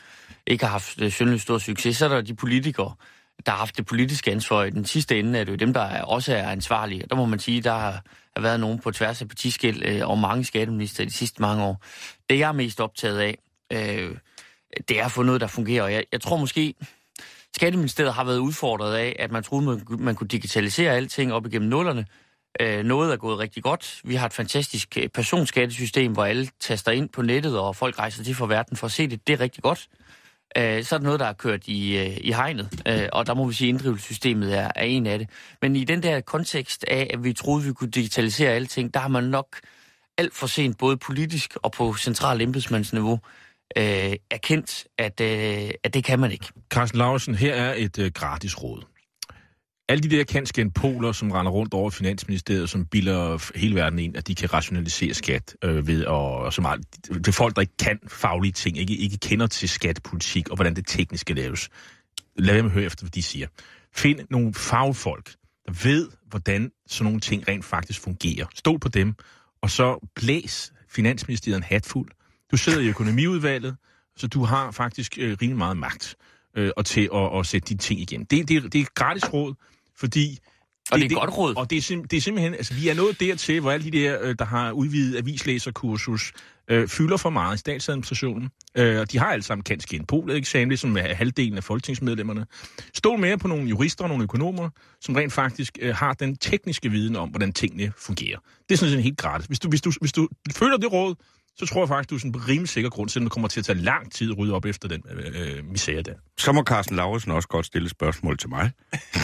ikke har haft øh, synderligt stor succes. Så er der de politikere, der har haft det politiske ansvar. I den sidste ende er det jo dem, der er, også er ansvarlige. Der må man sige, der har, har været nogen på tværs af partiskel øh, og mange skatteminister de sidste mange år. Det jeg er mest optaget af, øh, det er at få noget, der fungerer. Jeg, jeg tror måske, Skatteministeriet har været udfordret af, at man troede, man, man kunne digitalisere alting op igennem nullerne. Øh, noget er gået rigtig godt. Vi har et fantastisk personskattesystem, hvor alle taster ind på nettet, og folk rejser til for verden for at se det. Det er rigtig godt. Øh, så er det noget, der er kørt i, øh, i hegnet, øh, og der må vi sige, at inddrivelsessystemet er, er en af det. Men i den der kontekst af, at vi troede, vi kunne digitalisere alting, der har man nok alt for sent, både politisk og på central embedsmandsniveau, øh, erkendt, at, øh, at det kan man ikke. Carsten Laursen, her er et øh, gratis råd. Alle de der kendskende poler, som render rundt over Finansministeriet, som bilder hele verden ind, at de kan rationalisere skat øh, ved, og, og så meget. Det er folk, der ikke kan faglige ting, ikke, ikke kender til skattepolitik og hvordan det teknisk skal laves. Lad være med at høre efter, hvad de siger. Find nogle fagfolk, der ved, hvordan sådan nogle ting rent faktisk fungerer. Stol på dem, og så blæs Finansministeriet en hatfuld. Du sidder i økonomiudvalget, så du har faktisk øh, rimelig meget magt øh, og til at, at sætte de ting igen. Det, det, det er et gratis råd, fordi... Og det, det er et godt råd. Og det er, sim, det er simpelthen... Altså, vi er nået dertil, hvor alle de der, øh, der har udvidet avislæserkursus, øh, fylder for meget i statsadministrationen. Øh, og de har alle sammen kanskje en pol-eksamen, ligesom halvdelen af folketingsmedlemmerne. Stol mere på nogle jurister og nogle økonomer, som rent faktisk øh, har den tekniske viden om, hvordan tingene fungerer. Det er sådan set helt gratis. Hvis du, hvis du, hvis du føler det råd, så tror jeg faktisk, du er sådan en rimelig sikker grund til, at det kommer til at tage lang tid at rydde op efter den øh, misære der. Så må Carsten Laursen også godt stille spørgsmål til mig.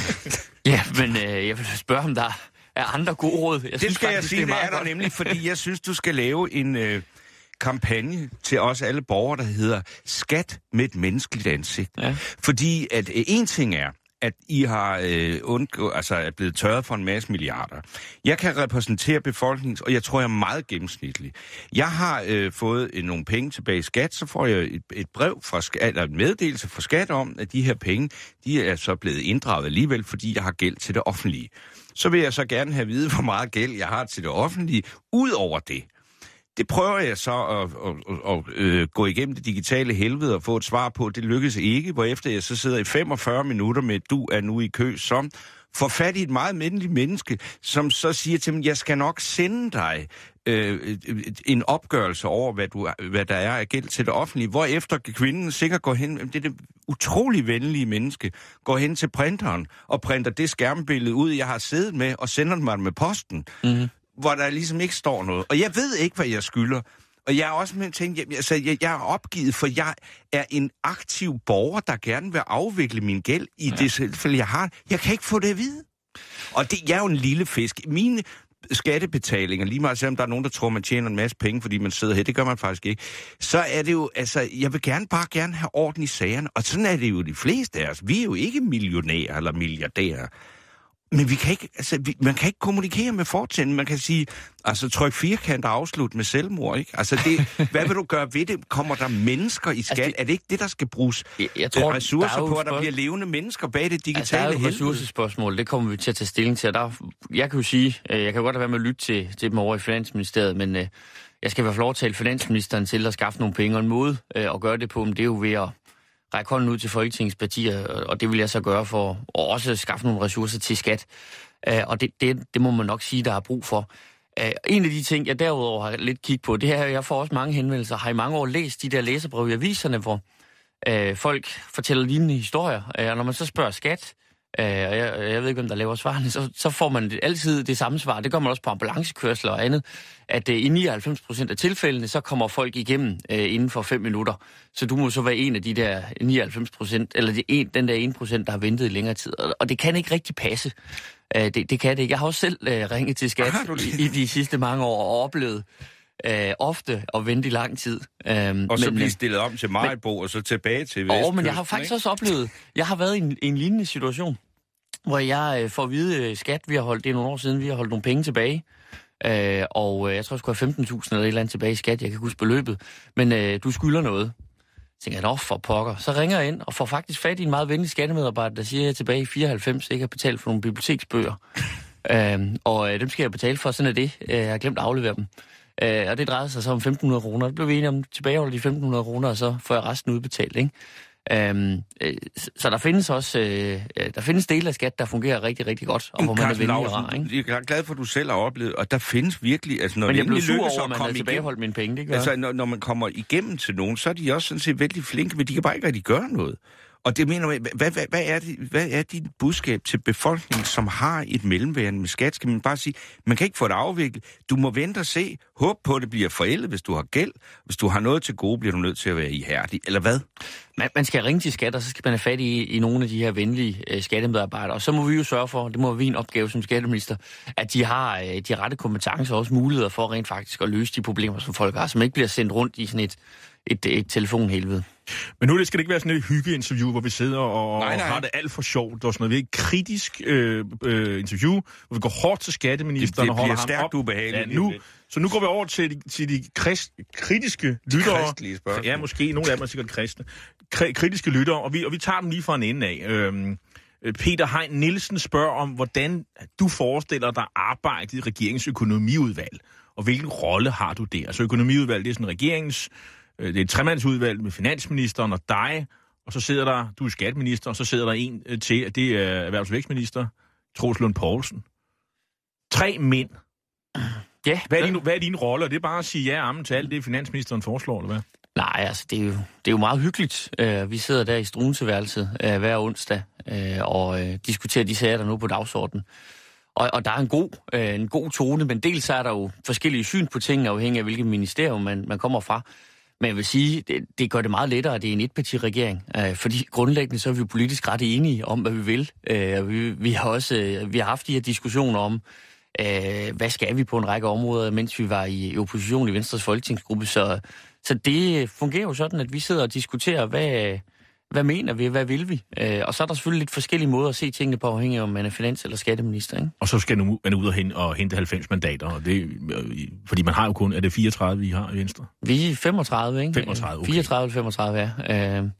Ja, men øh, jeg vil spørge, om der er andre gode råd. Jeg det synes skal faktisk, jeg sige, det er, det er der godt. nemlig, fordi jeg synes, du skal lave en øh, kampagne til os alle borgere, der hedder Skat med et menneskeligt ansigt. Ja. Fordi at øh, en ting er, at I har øh, undgå, altså er blevet tørret for en masse milliarder. Jeg kan repræsentere befolkningen, og jeg tror, jeg er meget gennemsnitlig. Jeg har øh, fået øh, nogle penge tilbage i skat, så får jeg et, et brev fra skat, eller en meddelelse fra skat om, at de her penge, de er så blevet inddraget alligevel, fordi jeg har gæld til det offentlige. Så vil jeg så gerne have at vide, hvor meget gæld jeg har til det offentlige, ud over det. Det prøver jeg så at, at, at, at øh, gå igennem det digitale helvede og få et svar på. Det lykkes ikke, hvorefter jeg så sidder i femogfyrre minutter med, du er nu i kø, som får fat i et meget menneskeligt menneske, som så siger til mig, jeg skal nok sende dig øh, en opgørelse over, hvad, du, hvad der er af gæld til det offentlige. Hvorefter kvinden sikkert går hen, det er det utrolig venlige menneske, går hen til printeren og printer det skærmbillede ud, jeg har siddet med, og sender mig med posten. Mm-hmm. Hvor der ligesom ikke står noget. Og jeg ved ikke, hvad jeg skylder. Og jeg er også med at tænke, altså, jeg, jeg er opgivet, for jeg er en aktiv borger, der gerne vil afvikle min gæld i ja. det tilfælde, jeg har. Jeg kan ikke få det at vide. Og det jeg er jo en lille fisk. Mine skattebetalinger, lige meget selvom der er nogen, der tror, man tjener en masse penge, fordi man sidder her, det gør man faktisk ikke. Så er det jo, altså, jeg vil gerne bare gerne have orden i sagerne. Og sådan er det jo de fleste af os. Vi er jo ikke millionærer eller milliardærer. Men vi kan ikke, altså, vi, man kan ikke kommunikere med fortiden. Man kan sige, altså tryk firkant og afslut med selvmord, ikke? Altså, det, hvad vil du gøre ved det? Kommer der mennesker i skat? Altså, det, er det ikke det, der skal bruges jeg, jeg tror, ressourcer på, at der bliver levende mennesker bag det digitale altså, der er jo helvede? ressourcespørgsmål, det kommer vi til at tage stilling til. Der, jeg kan jo sige, jeg kan godt have været med at lytte til, til dem over i Finansministeriet, men øh, jeg skal i hvert fald overtale Finansministeren til at skaffe nogle penge og en måde øh, at gøre det på, men det er jo ved at række hånden ud til Folketingets partier, og det vil jeg så gøre for at også skaffe nogle ressourcer til skat. Og det, det, det må man nok sige, der er brug for. En af de ting, jeg derudover har lidt kigget på, det her, jeg får også mange henvendelser, har i mange år læst de der læserbrev i aviserne, hvor øh, folk fortæller lignende historier, og når man så spørger skat, øh, og jeg, jeg ved ikke, hvem der laver svarene, så, så får man altid det samme svar. Det gør man også på ambulancekørsler og andet, at øh, i nioghalvfems procent af tilfældene, så kommer folk igennem øh, inden for fem minutter. Så du må så være en af de der nioghalvfems procent, eller de en, den der en procent, der har ventet i længere tid. Og det kan ikke rigtig passe. Uh, det, det kan det ikke. Jeg har også selv uh, ringet til skat i, i de sidste mange år og oplevet uh, ofte at vente i lang tid. Um, og så men, blive stillet om til Maribo og så tilbage til Vestkysten. Og, men jeg har faktisk ikke? også oplevet, jeg har været i en, en lignende situation, hvor jeg uh, får at vide uh, skat, vi har holdt, det er nogle år siden, vi har holdt nogle penge tilbage. Uh, og uh, jeg tror, jeg skulle have femten tusind eller et eller andet tilbage i skat, jeg kan ikke huske beløbet. Men uh, du skylder noget. Så tænker jeg, for pokker. Så ringer jeg ind og får faktisk fat i en meget venlig skattemedarbejder, der siger, at jeg tilbage i fireoghalvfems ikke har betalt for nogle biblioteksbøger. øhm, og øh, dem skal jeg betale for, sådan er det. Jeg har glemt at aflevere dem. Øh, og det drejede sig så om femten hundrede kroner. Det blev vi enige om tilbageholdt de femten hundrede kroner, og så får jeg resten udbetalt. Ikke? Øhm, øh, så der findes også øh, der findes dele af skat, der fungerer rigtig, rigtig godt, og hvor man er venlig og rar, ikke? Jeg er glad for, at du selv har oplevet, og der findes virkelig... Altså, når Men jeg blev det sur lykkes over, at at man komme havde tilbageholdt igennem, mine penge, det gør altså, når, når man kommer igennem til nogen, så er de også sådan set vældig flinke, men de kan bare ikke rigtig gøre noget. Og det mener jeg, hvad, hvad, hvad, er det, hvad er dit budskab til befolkningen, som har et mellemværende med skat? Skal man bare sige, man kan ikke få det afviklet. Du må vente og se. Håb på, at det bliver forældet, hvis du har gæld. Hvis du har noget til gode, bliver du nødt til at være ihærdig. Eller hvad? Man, man skal ringe til skat, og så skal man have fat i, i nogle af de her venlige øh, skattemedarbejdere. Og så må vi jo sørge for, det må være en opgave som skatteminister, at de har øh, de rette kompetencer og også muligheder for rent faktisk at løse de problemer, som folk har, som ikke bliver sendt rundt i sådan et, et, et telefonhelvede. Men nu skal det ikke være sådan et hyggeinterview, hvor vi sidder og nej, nej. har det alt for sjovt. Det er sådan noget virkelig kritisk øh, øh, interview, hvor vi går hårdt til skatteministeren det, det og holder ham stærkt op. ubehageligt. Ja, nu, så nu går vi over til de, til de krist, kritiske lyttere. Kristlige spørgsmål. Ja, måske. Nogle af dem er sikkert kristne. Kri- kritiske lyttere, og vi, og vi tager dem lige fra en ende af. Øhm, Peter Hein Nielsen spørger om, hvordan du forestiller dig arbejde i regeringens økonomiudvalg, og hvilken rolle har du der? Altså økonomiudvalg, det er sådan regeringens... Det er et tremandsudvalg med finansministeren og dig, og så sidder der, du er skatteminister, og så sidder der en til, at det er erhvervs- og vækstminister, Troels Lund Poulsen. Tre mænd. Ja. Hvad er, din, hvad er din rolle? Er det bare at sige ja amen til alt det, finansministeren foreslår, eller hvad? Nej, altså det er jo, det er jo meget hyggeligt. Uh, vi sidder der i Struenseværelset uh, hver onsdag uh, og uh, diskuterer de sager, der nu på dagsordenen. Og, og der er en god, uh, en god tone, men dels er der jo forskellige syn på tingene, afhængig af hvilket ministerium man, man kommer fra. Men jeg vil sige, det, det gør det meget lettere, at det er en etpartiregering, øh, fordi grundlæggende så er vi jo politisk ret enige om, hvad vi vil. Øh, vi, vi har også øh, vi har haft de her diskussioner om, øh, hvad skal vi på en række områder, mens vi var i opposition i Venstres folketingsgruppe. Så, så det fungerer jo sådan, at vi sidder og diskuterer, hvad, hvad mener vi, hvad vil vi? Øh, og så er der selvfølgelig lidt forskellige måder at se tingene på, afhængig af om man er finans- eller skatteminister, ikke? Og så skal man ud og hente, og hente halvfems mandater, og det, fordi man har jo kun, er det fireogtredive, vi har i Venstre? Vi er femogtredive, ikke? femogtredive, okay. fireogtredive femogtredive, ja. Øh,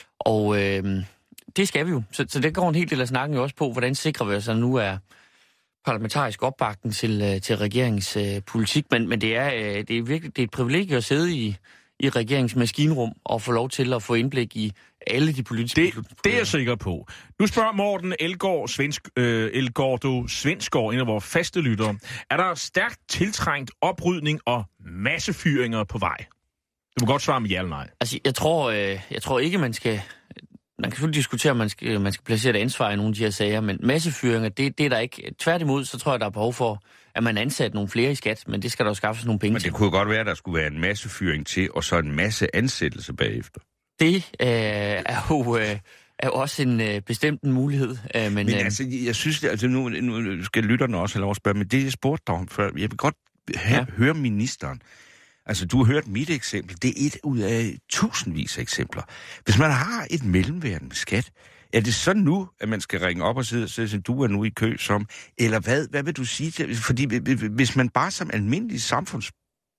og øh, det skal vi jo. Så, så det går en hel del af snakken jo også på, hvordan sikrer vi os, at nu er parlamentarisk opbakning til, til regeringens øh, politik. Men, men det, er, øh, det er virkelig det er et privilegie at sidde i, i regeringens maskinrum og få lov til at få indblik i alle de politiske... Det, det er jeg sikker på. Nu spørger Morten Elgård, Svensk, øh, Elgårdo Svensgaard, en af vores faste lyttere. Er der stærkt tiltrængt oprydning og massefyringer på vej? Du må godt svare med ja eller nej. Altså, jeg tror, øh, jeg tror ikke, man skal... Man kan selvfølgelig diskutere, om man skal, man skal placere et ansvar i nogle af de her sager, men massefyringer, det, det er der ikke. Tværtimod, så tror jeg, der er behov for, at man ansætter nogle flere i skat, men det skal der jo skaffes nogle penge Men det til. kunne godt være, at der skulle være en masse fyring til, og så en masse ansættelse bagefter. Det øh, er, jo, øh, er jo også en øh, bestemt en mulighed. Øh, men men øh, altså, jeg synes, altså nu, nu skal lytterne også have lov at spørge, men det jeg spurgte dig om før, jeg vil godt have, ja. høre ministeren. Altså, du har hørt mit eksempel. Det er et ud af tusindvis af eksempler. Hvis man har et mellemværende med skat, er det så nu, at man skal ringe op og sidde og sige, du er nu i kø som, eller hvad, hvad vil du sige til? Fordi hvis man bare som almindelig samfunds,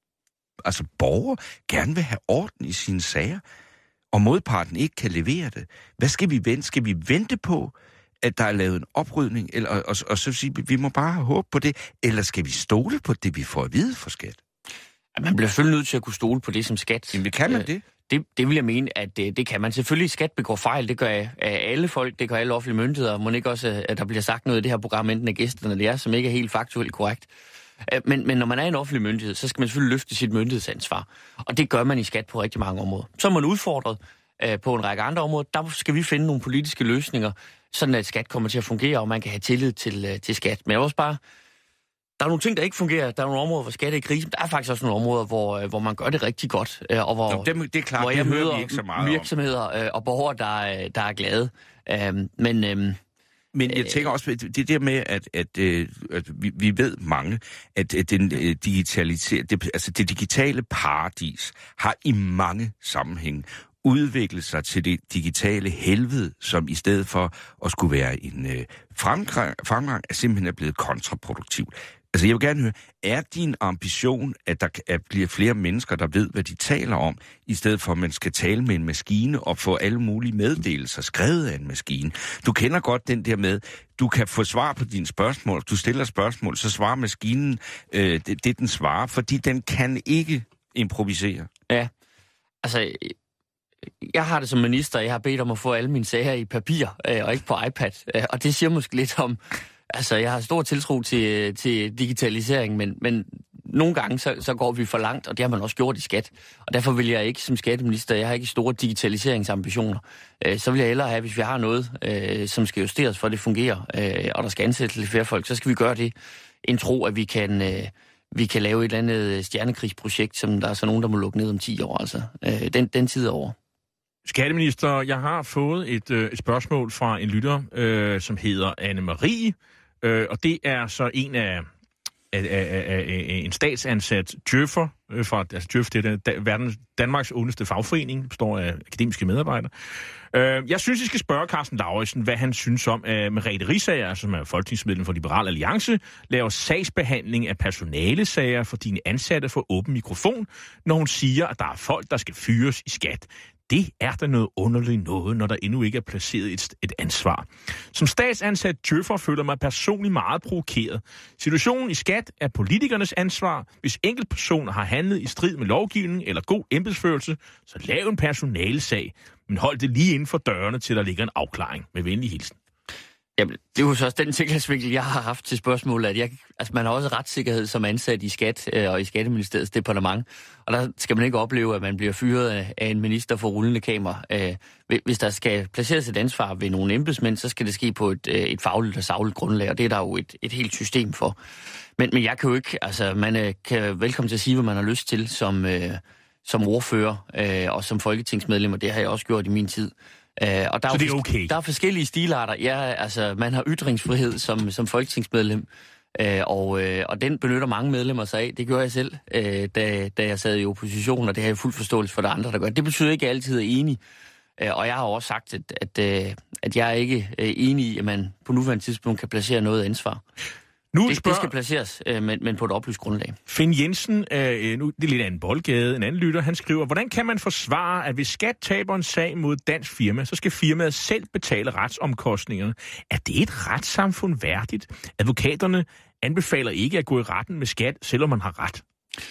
altså borger, gerne vil have orden i sine sager, og modparten ikke kan levere det, hvad skal vi vente? Skal vi vente på, at der er lavet en oprydning, eller, og, og, og så sige, vi må bare have håb på det, eller skal vi stole på det, vi får at vide for skat? Man bliver selvfølgelig nødt til at kunne stole på det som skat. Jamen, kan man det? Det, det vil jeg mene, at det, det kan man. Selvfølgelig skat begår fejl, det gør alle folk, det gør alle offentlige myndigheder. Må ikke også, at der bliver sagt noget i det her program, enten af gæsterne eller jer, som ikke er helt faktuelt korrekt. Men, men når man er en offentlig myndighed, så skal man selvfølgelig løfte sit myndighedsansvar. Og det gør man i skat på rigtig mange områder. Så er man udfordret øh, på en række andre områder. Der skal vi finde nogle politiske løsninger, sådan at skat kommer til at fungere, og man kan have tillid til, øh, til skat. Men også bare, der er nogle ting, der ikke fungerer. Der er nogle områder, hvor skat er i krise. Der er faktisk også nogle områder, hvor, hvor man gør det rigtig godt. Øh, og hvor, Nå, det, det er klart, hvor jeg det møder vi ikke så meget virksomheder øh, og borgere, der, der er glade. Øh, men... Øh, Men jeg tænker også, det der med, at, at, at vi, vi ved mange, at, at den digitaliser, det, altså det digitale paradis har i mange sammenhænge udviklet sig til det digitale helvede, som i stedet for at skulle være en øh, fremgang, fremgang, er simpelthen er blevet kontraproduktivt. Altså jeg vil gerne høre, er din ambition, at der at bliver flere mennesker, der ved, hvad de taler om, i stedet for at man skal tale med en maskine og få alle mulige meddelelser skrevet af en maskine? Du kender godt den der med, du kan få svar på dine spørgsmål. Du stiller spørgsmål, så svarer maskinen øh, det, det, den svarer, fordi den kan ikke improvisere. Ja, altså jeg har det som minister, jeg har bedt om at få alle mine sager i papir, øh, og ikke på iPad. Øh, og det siger måske lidt om, altså jeg har stor tiltro til, til digitalisering, men, men nogle gange så, så går vi for langt, og det har man også gjort i skat. Og derfor vil jeg ikke som skatteminister, jeg har ikke store digitaliseringsambitioner. Øh, så vil jeg hellere have, hvis vi har noget, øh, som skal justeres for, at det fungerer, øh, og der skal ansættes lidt flere folk, så skal vi gøre det, en tro, at vi kan... Øh, vi kan lave et eller andet stjernekrigsprojekt, som der er så nogen, der må lukke ned om ti år. Altså. Øh, den, den tid er over. Skatteminister, jeg har fået et, øh, et spørgsmål fra en lytter, øh, som hedder Anne-Marie, øh, og det er så en af, af, af, af, af en statsansat djøffer, øh, fra, altså djøf, det er da, verdens, Danmarks ondeste fagforening, består af akademiske medarbejdere. Øh, jeg synes, I skal spørge Karsten Lauritzen, hvad han synes om, at Merete Riisager, som er folketingsmedlem for Liberal Alliance, laver sagsbehandling af personalesager for dine ansatte for åben mikrofon, når hun siger, at der er folk, der skal fyres i skat. Det er da noget underligt noget, når der endnu ikke er placeret et, et ansvar. Som statsansat djøffer føler mig personligt meget provokeret. Situationen i skat er politikernes ansvar. Hvis enkeltpersoner har handlet i strid med lovgivning eller god embedsførelse, så lav en personalesag. Men hold det lige inden for dørene, til der ligger en afklaring. Med venlig hilsen. Jamen, det er jo så også den tilgangsvinkel, jeg har haft til spørgsmålet, at jeg, altså, man har også retssikkerhed som ansat i skat øh, og i Skatteministeriets departement, og der skal man ikke opleve, at man bliver fyret af, af en minister for rullende kamera. Øh, hvis der skal placeres et ansvar ved nogle embedsmænd, så skal det ske på et, øh, et fagligt og sagligt grundlag, og det er der jo et, et helt system for. Men, men jeg kan jo ikke, altså man øh, kan velkommen til at sige, hvad man har lyst til som, øh, som ordfører øh, og som folketingsmedlem, og det har jeg også gjort i min tid. Uh, og der så er det er okay? Der er forskellige stilarter. Ja, altså, man har ytringsfrihed som, som folketingsmedlem, uh, og, uh, og den benytter mange medlemmer sig af. Det gør jeg selv, uh, da, da jeg sad i opposition, og det har jeg fuld forståelse for, der andre, der gør. Det betyder ikke, at jeg altid er enig. Uh, og jeg har også sagt, at, at, uh, at jeg er ikke uh, enig i, at man på nuværende tidspunkt kan placere noget ansvar. Nu det, spørger... det skal placeres, øh, men, men på et oplyst grundlag. Finn Jensen, øh, nu det er lidt af en boldgade, en anden lytter, han skriver, hvordan kan man forsvare, at hvis skat taber en sag mod et dansk firma, så skal firmaet selv betale retsomkostningerne? Er det et retssamfund værdigt? Advokaterne anbefaler ikke at gå i retten med skat, selvom man har ret.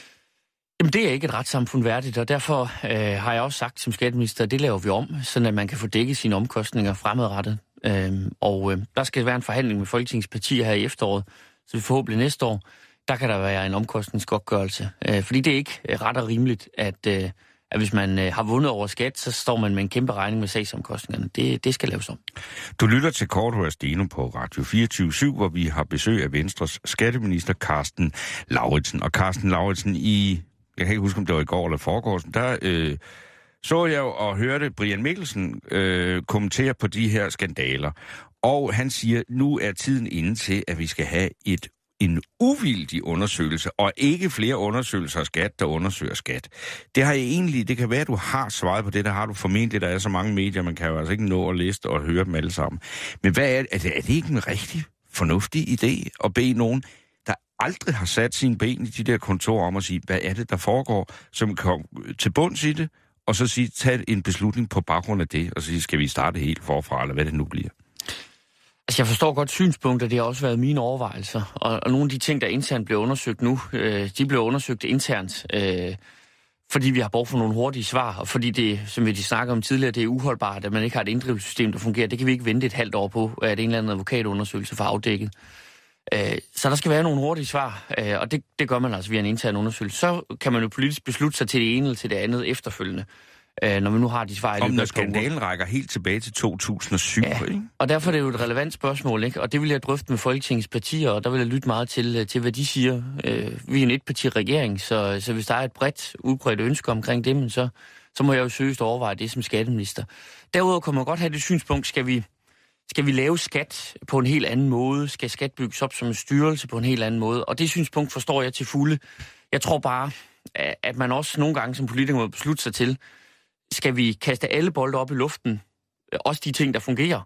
Jamen, det er ikke et retssamfund værdigt, og derfor øh, har jeg også sagt som skatteminister, at det laver vi om, så at man kan få dækket sine omkostninger fremadrettet. Øh, og øh, der skal være en forhandling med Folketingets partier her i efteråret, så vi forhåbentlig næste år, der kan der være en omkostningsgodtgørelse. Øh, fordi det er ikke ret og rimeligt, at, øh, at hvis man øh, har vundet over skat, så står man med en kæmpe regning med sagsomkostningerne. Det, det skal laves om. Du lytter til Korto og Steno på Radio fireogtyve syv, hvor vi har besøg af Venstres skatteminister Karsten Lauritzen. Og Karsten Lauritzen, i, jeg kan ikke huske, om det var i går eller foregårs, der øh, så jeg jo og hørte Brian Mikkelsen øh, kommentere på de her skandaler. Og han siger, nu er tiden inde til, at vi skal have et, en uvildig undersøgelse, og ikke flere undersøgelser af skat, der undersøger skat. Det har jeg egentlig, det kan være, at du har svaret på det, der har du formentlig, der er så mange medier, man kan jo altså ikke nå at læse og høre dem alle sammen. Men hvad er det? Er det, er det ikke en rigtig fornuftig idé at bede nogen, der aldrig har sat sine ben i de der kontorer om at sige, hvad er det, der foregår, som kan til bunds i det, og så sige, tag en beslutning på baggrund af det, og så sige, skal vi starte helt forfra, eller hvad det nu bliver? Altså, jeg forstår godt synspunkter, det har også været mine overvejelser, og, og nogle af de ting, der internt bliver undersøgt nu, øh, de bliver undersøgt internt, øh, fordi vi har brug for nogle hurtige svar, og fordi det, som vi snakkede om tidligere, det er uholdbart, at man ikke har et inddrivelsessystem, der fungerer. Det kan vi ikke vente et halvt år på, at en eller anden advokatundersøgelse får afdækket. Øh, så der skal være nogle hurtige svar, øh, og det, det gør man altså via en intern undersøgelse. Så kan man jo politisk beslutte sig til det ene eller til det andet efterfølgende. Når vi nu har de svar i om når skandalen rækker helt tilbage til to tusind og syv, ja, ikke? Og derfor er det jo et relevant spørgsmål, ikke? Og det vil jeg drøfte med Folketingets partier, og der vil jeg lytte meget til, til hvad de siger. Vi er en etparti-regering, så, så hvis der er et bredt, udbredt ønske omkring det, men så, så må jeg jo seriøst overveje det som skatteminister. Derudover kan man godt have det synspunkt, skal vi, skal vi lave skat på en helt anden måde? Skal skat bygges op som en styrelse på en helt anden måde? Og det synspunkt forstår jeg til fulde. Jeg tror bare, at man også nogle gange som politiker må beslutte sig til, skal vi kaste alle bolde op i luften, også de ting, der fungerer,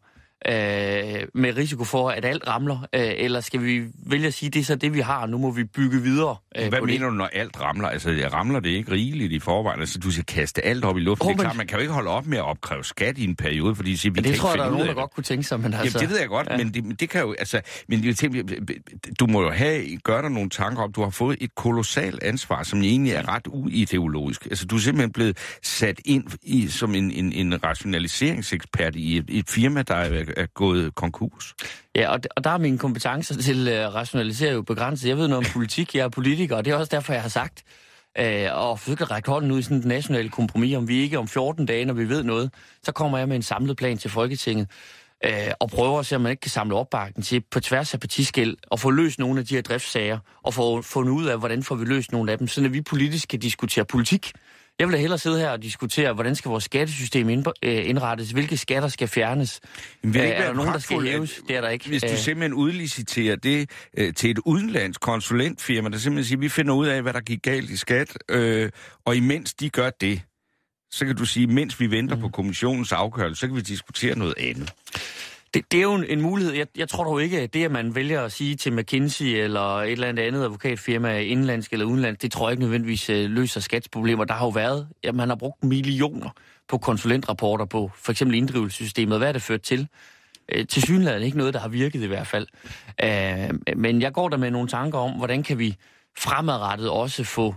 øh, med risiko for, at alt ramler? Øh, eller skal vi vælge at sige, det er så det, vi har, nu må vi bygge videre øh, Hvad på mener det? du, når alt ramler? Altså, jeg ramler det ikke rigeligt i forvejen? Altså, du skal kaste alt op i luften. Oh, det er men... klart, man kan jo ikke holde op med at opkræve skat i en periode, fordi siger, vi ja, det kan tror ikke jeg, der er nogen, der det. godt kunne tænke sig, men altså... Jamen, det ved jeg godt, ja. men det, det kan jo... Altså, men jeg tænker, du må jo have, gøre dig nogle tanker om, du har fået et kolossalt ansvar, som egentlig er ret uideologisk. Altså, du er simpelthen blevet sat ind i, som en, en, en rationaliseringsekspert i et, et firma, der er, er gået konkurs. Ja, og, og der er mine kompetencer til at uh, rationalisere jo begrænset. Jeg ved noget om politik, jeg er politiker, og det er også derfor, jeg har sagt, øh, og forsøgt at række hånden ud i sådan et nationalt kompromis, om vi ikke om fjorten dage, når vi ved noget, så kommer jeg med en samlet plan til Folketinget, øh, og prøver at se, om man ikke kan samle opbakning til på tværs af partiskel, og få løst nogle af de her driftssager, og få fundet ud af, hvordan får vi løst nogle af dem, så når vi politisk kan diskutere politik. Jeg vil da hellere sidde her og diskutere, hvordan skal vores skattesystem indrettes, hvilke skatter skal fjernes. Vil det ikke er være der nogen, der skal pragtfuldt, hæves? Det er der ikke. Hvis du simpelthen udliciterer det øh, til et udenlandsk konsulentfirma, der simpelthen siger, vi finder ud af, hvad der gik galt i skat, øh, og imens de gør det, så kan du sige, mens vi venter mm. på kommissionens afgørelse, så kan vi diskutere noget andet. Det, det er jo en, en mulighed. Jeg, jeg tror dog ikke, at det, at man vælger at sige til McKinsey eller et eller andet andet advokatfirma, indlandsk eller udenlandsk, det tror jeg ikke nødvendigvis uh, løser skatsproblemer. Der har jo været, ja, man har brugt millioner på konsulentrapporter på for eksempel inddrivelsessystemet. Hvad er det ført til? Uh, tilsyneladende ikke noget, der har virket i hvert fald. Uh, men jeg går der med nogle tanker om, hvordan kan vi fremadrettet også få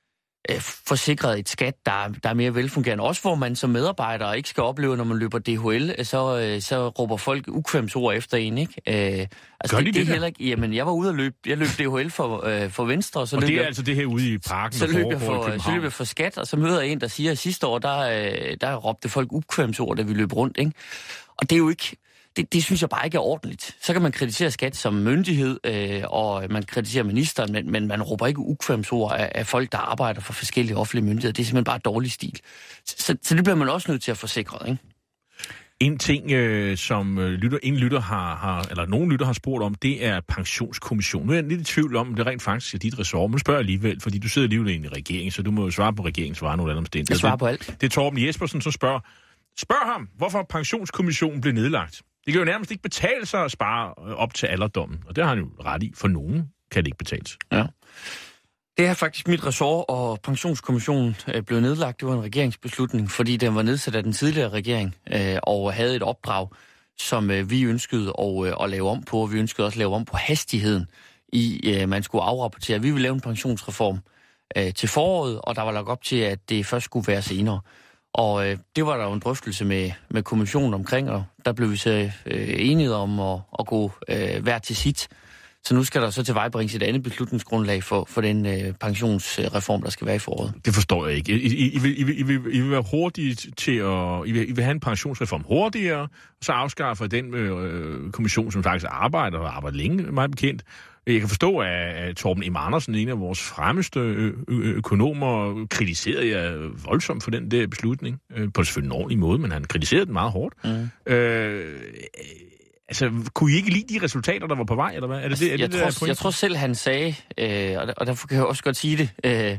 forsikret et skat, der, der er mere velfungerende. Også hvor man som medarbejder ikke skal opleve, når man løber D H L, så, så råber folk ukvemsord efter en, ikke? Øh, altså Gør de det, det, det heller ikke. Jamen, jeg var ude og løbe, jeg løb D H L for, øh, for Venstre, og så og løb det er jeg, altså det her ude i parken, så der løb jeg foregår for, i så løb jeg for skat, og så møder jeg en, der siger, at sidste år, der, der råbte folk ukvemsord, da vi løb rundt, ikke? Og det er jo ikke... Det, det synes jeg bare ikke er ordentligt. Så kan man kritisere skat som myndighed, øh, og man kritiserer ministeren, men, men man råber ikke ukvemsord af, af folk, der arbejder for forskellige offentlige myndigheder. Det er simpelthen bare dårlig stil. Så, så det bliver man også nødt til at forsikre, ikke? En ting, øh, som lytter, en lytter har, har, eller nogen lytter har spurgt om, det er pensionskommission. Nu er jeg lidt i tvivl om, det rent faktisk er dit ressort, men spørger alligevel, fordi du sidder alligevel i regeringen, så du må jo svare på regeringens varer nogle andre omstændigheder. Jeg svarer på alt. Det er Torben Jespersen, så spørger, spørg ham, hvorfor pensionskommissionen blev nedlagt. Det kan jo nærmest ikke betale sig at spare op til alderdommen, og det har han jo ret i. For nogen kan det ikke betales. Ja. Det er faktisk mit ressort, og pensionskommissionen blev nedlagt. Det var en regeringsbeslutning, fordi den var nedsat af den tidligere regering, og havde et opdrag, som vi ønskede at, at lave om på. Vi ønskede også at lave om på hastigheden i, at man skulle afrapportere. Vi ville lave en pensionsreform til foråret, og der var lagt op til, at det først skulle være senere. Og øh, det var der jo en drøftelse med, med kommissionen omkring, og der blev vi så øh, enige om at, at gå øh, hver til sit. Så nu skal der så tilvejebringes et andet beslutningsgrundlag for, for den øh, pensionsreform, der skal være i foråret. Det forstår jeg ikke. I, I, I, vil, I, vil, I, vil, I vil være hurtige til at... I vil, I vil have en pensionsreform hurtigere, og så afskaffer den øh, kommission, som faktisk arbejder og arbejder længe, meget bekendt. Jeg kan forstå, at Torben M. Andersen, en af vores fremmeste økonomer, kritiserede jeg voldsomt for den der beslutning. På selvfølgelig en ordentlig måde, men han kritiserede den meget hårdt. Mm. Øh, altså, kunne I ikke lide de resultater, der var på vej, eller hvad? Er det, det, er jeg, det, tror, jeg tror selv, han sagde, øh, og derfor kan jeg også godt sige det øh, øh,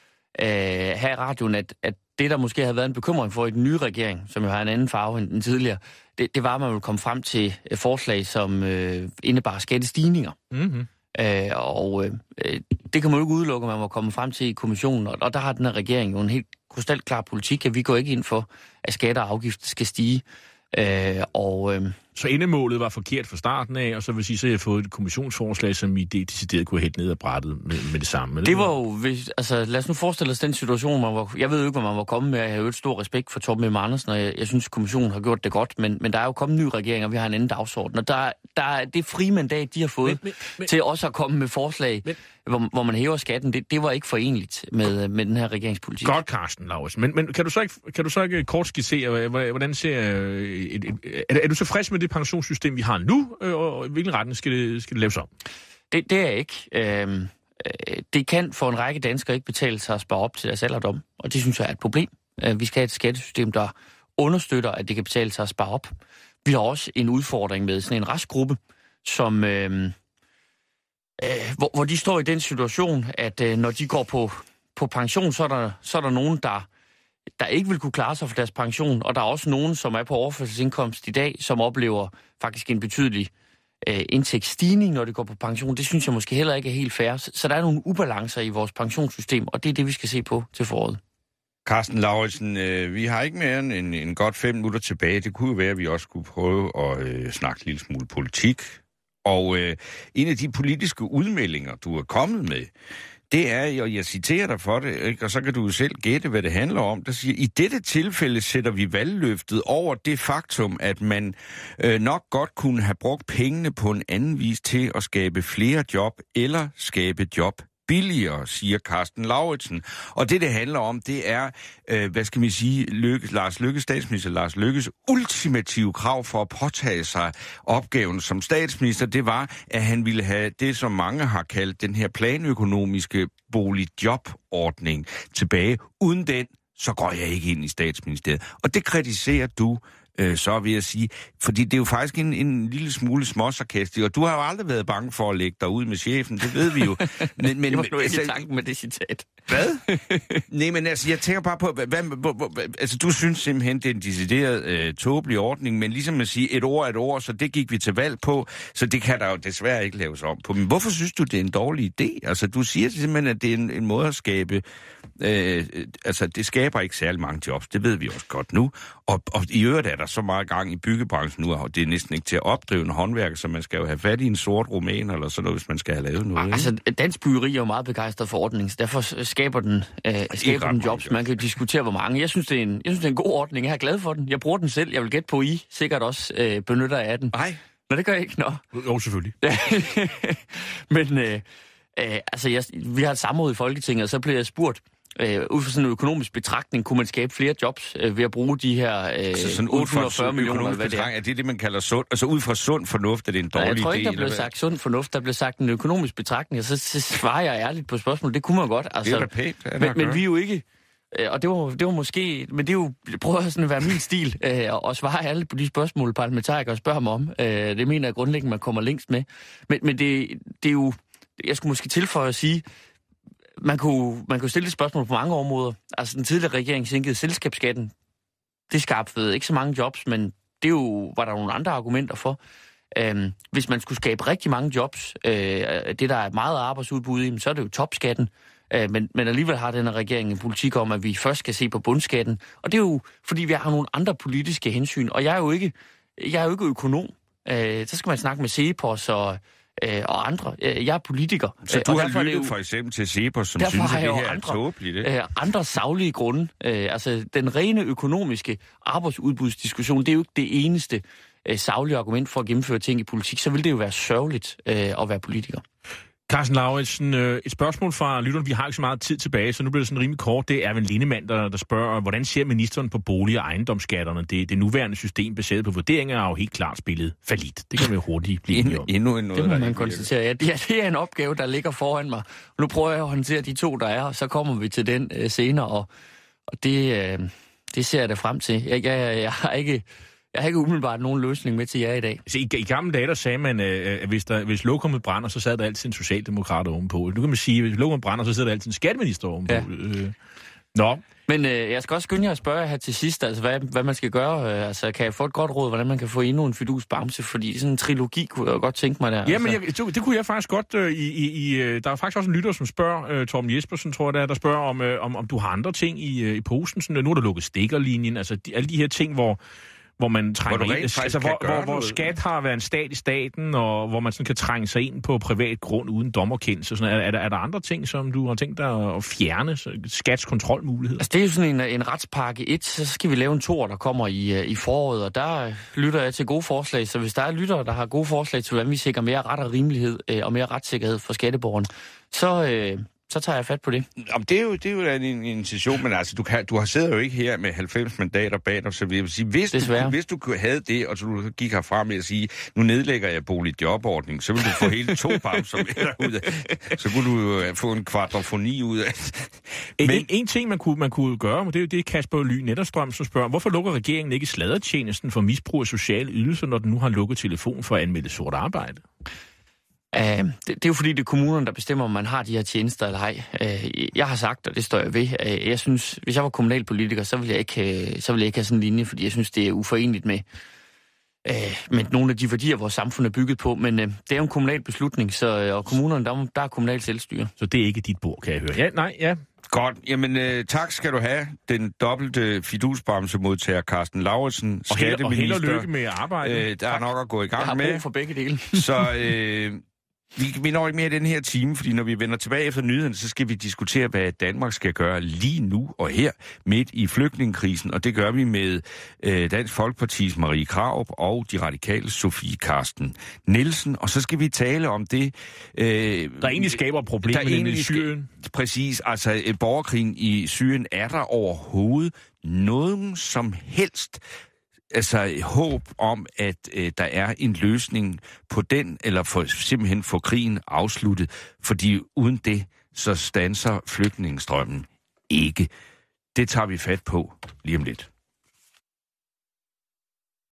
her i radioen, at, at det, der måske havde været en bekymring for i den nye regering, som jo har en anden farve end den tidligere, det, det var, at man ville komme frem til forslag, som øh, indebar skattestigninger. Mm-hmm. Øh, og øh, det kan man jo ikke udelukke, at man må komme frem til i kommissionen, og, og der har den her regering jo en helt krystalklar politik, at vi går ikke ind for, at skatter og afgifter skal stige. Øh, og, øh, så endemålet var forkert fra starten af, og så vil sige, så har jeg fået et kommissionsforslag, som I decideret kunne have hældt ned og brættet med, med det samme. Eller? Det var jo, hvis, altså lad os nu forestille os den situation, man var, jeg ved jo ikke, hvad man var kommet med, jeg har jo et stor respekt for Torben M. Andersen, og jeg, jeg synes, kommissionen har gjort det godt, men, men der er jo kommet en ny regering, og vi har en anden dagsorden, og der, der er det frie mandat, de har fået men, men, men, til også at komme med forslag, men, hvor, hvor man hæver skatten, det, det var ikke forenligt med, med den her regeringspolitik. Godt, Carsten Lauritsen. Men, men kan, du så ikke, kan du så ikke kort skitsere, hvordan ser... Et, et, er, er du så frisk med det pensionssystem, vi har nu, og i hvilken retning skal det, skal det laves om? Det, det er jeg ikke. Øhm, det kan for en række danskere ikke betale sig at spare op til deres alderdom, og det synes jeg er et problem. Vi skal have et skattesystem, der understøtter, at det kan betale sig at spare op. Vi har også en udfordring med sådan en restgruppe, som, øhm, øh, hvor, hvor de står i den situation, at øh, når de går på, på pension, så er, der, så er der nogen, der der ikke vil kunne klare sig for deres pension, og der er også nogen, som er på overførselsindkomst i dag, som oplever faktisk en betydelig øh, indtægtsstigning, når det går på pension. Det synes jeg måske heller ikke er helt fair. Så, så der er nogle ubalancer i vores pensionssystem, og det er det, vi skal se på til foråret. Carsten Lauritsen, øh, vi har ikke mere end en, en godt fem minutter tilbage. Det kunne jo være, at vi også skulle prøve at øh, snakke en lille smule politik. Og øh, en af de politiske udmeldinger, du er kommet med, det er, og jeg citerer dig for det, ikke? Og så kan du selv gætte, hvad det handler om. Der siger, i dette tilfælde sætter vi valgløftet over det faktum, at man øh, nok godt kunne have brugt pengene på en anden vis til at skabe flere job eller skabe job billigere, siger Carsten Lauritsen. Og det, det handler om, det er, øh, hvad skal man sige, Løkke, Lars Løkke, statsminister Lars Løkkes ultimative krav for at påtage sig opgaven som statsminister, det var, at han ville have det, som mange har kaldt den her planøkonomiske boligjobordning tilbage. Uden den, så går jeg ikke ind i statsministeriet. Og det kritiserer du, øh, så vil jeg sige, fordi det er jo faktisk en, en lille smule småsarkastisk, og du har jo aldrig været bange for at lægge dig ud med chefen, det ved vi jo. Men, men, det var nu ikke altså, i tanken med det citat. Hvad? Nej, men altså, jeg tænker bare på, hvad, hvad, hvad, altså, du synes simpelthen, det er en decideret øh, tåbelig ordning, men ligesom at sige, et ord er et ord, så det gik vi til valg på, så det kan der jo desværre ikke laves om på. Men hvorfor synes du, det er en dårlig idé? Altså, du siger simpelthen, at det er en, en måde at skabe, øh, altså, det skaber ikke særlig mange jobs, det ved vi også godt nu, og, og i øvrigt er der så meget gang i byggebranchen nu, og det er næsten ikke til at opdrive en håndværker, så man skal jo have fat i en sort roman, eller sådan noget, hvis man skal have lavet noget. Altså, dansk byggeri er jo meget begejstret for ordningen, så derfor skaber den, øh, skaber den jobs. Man kan jo diskutere, hvor mange. Jeg synes, det er en, jeg synes, det er en god ordning. Jeg er glad for den. Jeg bruger den selv. Jeg vil gætte på, I sikkert også øh, benytter af den. Nej. Nå, det gør jeg ikke. Nå. Jo, selvfølgelig. Men øh, øh, altså, jeg, vi har et samråd i Folketinget, og så blev jeg spurgt, Øh, ud fra sådan en økonomisk betragtning, kunne man skabe flere jobs øh, ved at bruge de her øh, altså sådan otte hundrede og fyrre millioner, hvad det er. Er det det, man kalder sund? Altså ud fra sund fornuft, er det en dårlig idé? Jeg tror ikke, idé, der blev sagt sund fornuft. Der blev sagt en økonomisk betragtning, og så, så svarer jeg ærligt på spørgsmålet. Det kunne man godt. Altså, det er da pænt. Er men, men vi er jo ikke... Og det var, det var måske... Men det er jo... Prøv at sådan være min stil, øh, og svare ærligt på de spørgsmål, parlamentarikere spørger mig om. Øh, det mener jeg grundlæggende, man kommer længst med. Men, men det, det er jo... Jeg skulle måske tilføje at sige... Man kunne, man kunne stille et spørgsmål på mange områder. Altså, den tidligere regering sænkede selskabsskatten. Det skabte ikke så mange jobs, men det jo, var der nogle andre argumenter for. Øhm, hvis man skulle skabe rigtig mange jobs, øh, det der er meget arbejdsudbud i, så er det jo topskatten. Øh, men, men alligevel har den her regering en politik om, at vi først skal se på bundskatten. Og det er jo, fordi vi har nogle andre politiske hensyn. Og jeg er jo ikke, jeg er jo ikke økonom. Øh, så skal man snakke med Cepos og... og andre. Jeg er politiker. Så du har lyttet jo, for eksempel til Cepos, som synes, at det her andre, er tåbeligt, ikke? Andre saglige grunde. Altså, den rene økonomiske arbejdsudbudsdiskussion, det er jo ikke det eneste saglige argument for at gennemføre ting i politik. Så vil det jo være sørgeligt at være politiker. Carsten Lauritsen, et spørgsmål fra lytteren. Vi har ikke så meget tid tilbage, så nu bliver det sådan rimelig kort. Det er en Lindemand, der, der spørger, hvordan ser ministeren på bolig- og ejendomsskatterne? Det, det nuværende system baseret på vurderinger er jo helt klart spillet fallit. Det kan man jo hurtigt blive enige om. Endnu en noget, det må man konstatere. Ja, det er en opgave, der ligger foran mig. Nu prøver jeg at håndtere de to, der er, og så kommer vi til den øh, senere, og, og det, øh, det ser jeg da frem til. Jeg, jeg, jeg har ikke... Jeg har ikke umiddelbart nogen løsning med til jer i dag. Så i, i gamle dage, der sagde man, at hvis, der, hvis lokummet brænder, så sad der altid en socialdemokrat ovenpå. Nu kan man sige, at hvis lokummet brænder, så sidder der altid en skatteminister ovenpå. Ja. Øh. Nå. Men øh, jeg skal også skynde jer at spørge her til sidst, altså hvad, hvad man skal gøre. Øh, altså kan jeg få et godt råd, hvordan man kan få endnu en fidusbamse? Fordi sådan en trilogi kunne jeg godt tænke mig der. Jamen, altså. jeg, det kunne jeg faktisk godt. Øh, i, i, der er faktisk også en lytter, som spørger, øh, Torben Jespersen, tror jeg, der, der spørger, om, øh, om, om du har andre ting i, øh, i posen. Sådan, nu er der lukket stikkerlinjen, altså de, alle de her ting, hvor... hvor man trænger hvor ind, altså hvor, hvor, hvor skat har været en stat i staten, og hvor man sådan kan trænge sig ind på privat grund uden dommerkendelse. Sådan, er, er, der, er der andre ting, som du har tænkt dig at fjerne? Skats kontrolmuligheder? Altså det er jo sådan en, en retspakke et, så skal vi lave en toer, der kommer i, i foråret, og der lytter jeg til gode forslag. Så hvis der er lyttere, der har gode forslag til, hvordan vi sikrer mere ret og rimelighed øh, og mere retssikkerhed for skatteborgerne, så... Øh, så tager jeg fat på det. Jamen, det er jo, det er jo en initiation, men altså, du, kan, du har sidder jo ikke her med halvfems mandater bag dig, så jeg vil sige, hvis du, hvis du havde det, og du gik herfra med at sige, nu nedlægger jeg boligjobordning, så vil du få hele to bamser ud af. Så kunne du jo få en kvadrofoni ud af. Men en, en ting, man kunne, man kunne gøre, det er jo det, Kasper Ly Netterstrøm, som spørger, hvorfor lukker regeringen ikke sladretjenesten for misbrug af sociale ydelser, når den nu har lukket telefonen for at anmelde sort arbejde? Uh, det, det er jo fordi, det er kommunerne, der bestemmer, om man har de her tjenester eller ej. Uh, jeg har sagt, og det står jeg ved, uh, jeg synes, hvis jeg var kommunalpolitiker, så ville jeg ikke, uh, så ville jeg ikke have sådan en linje, fordi jeg synes, det er uforeneligt med, uh, med nogle af de værdier, vores samfund er bygget på. Men uh, det er jo en kommunal beslutning, så, uh, og kommunerne, der, der er kommunalt selvstyre. Så det er ikke dit bord, kan jeg høre. Ja, nej, ja. Godt. Jamen, øh, tak skal du have, den dobbelte fidusbamsemodtager Carsten Lauritsen, og skatteminister. Og held og lykke med arbejdet. Øh, der er nok at gå i gang med. Jeg har brug for begge dele. Så øh, vi, vi når ikke mere i den her time, fordi når vi vender tilbage efter nyhederne, så skal vi diskutere, hvad Danmark skal gøre lige nu og her, midt i flygtningekrisen. Og det gør vi med øh, Dansk Folkepartis Marie Krarup og de radikale Sofie Carsten Nielsen. Og så skal vi tale om det... Øh, der egentlig skaber problemer i Syrien. Præcis, altså borgerkrigen i Syrien, er der overhovedet nogen som helst altså håb om, at øh, der er en løsning på den, eller for, simpelthen få krigen afsluttet, fordi uden det, så standser flygtningestrømmen ikke. Det tager vi fat på lige om lidt.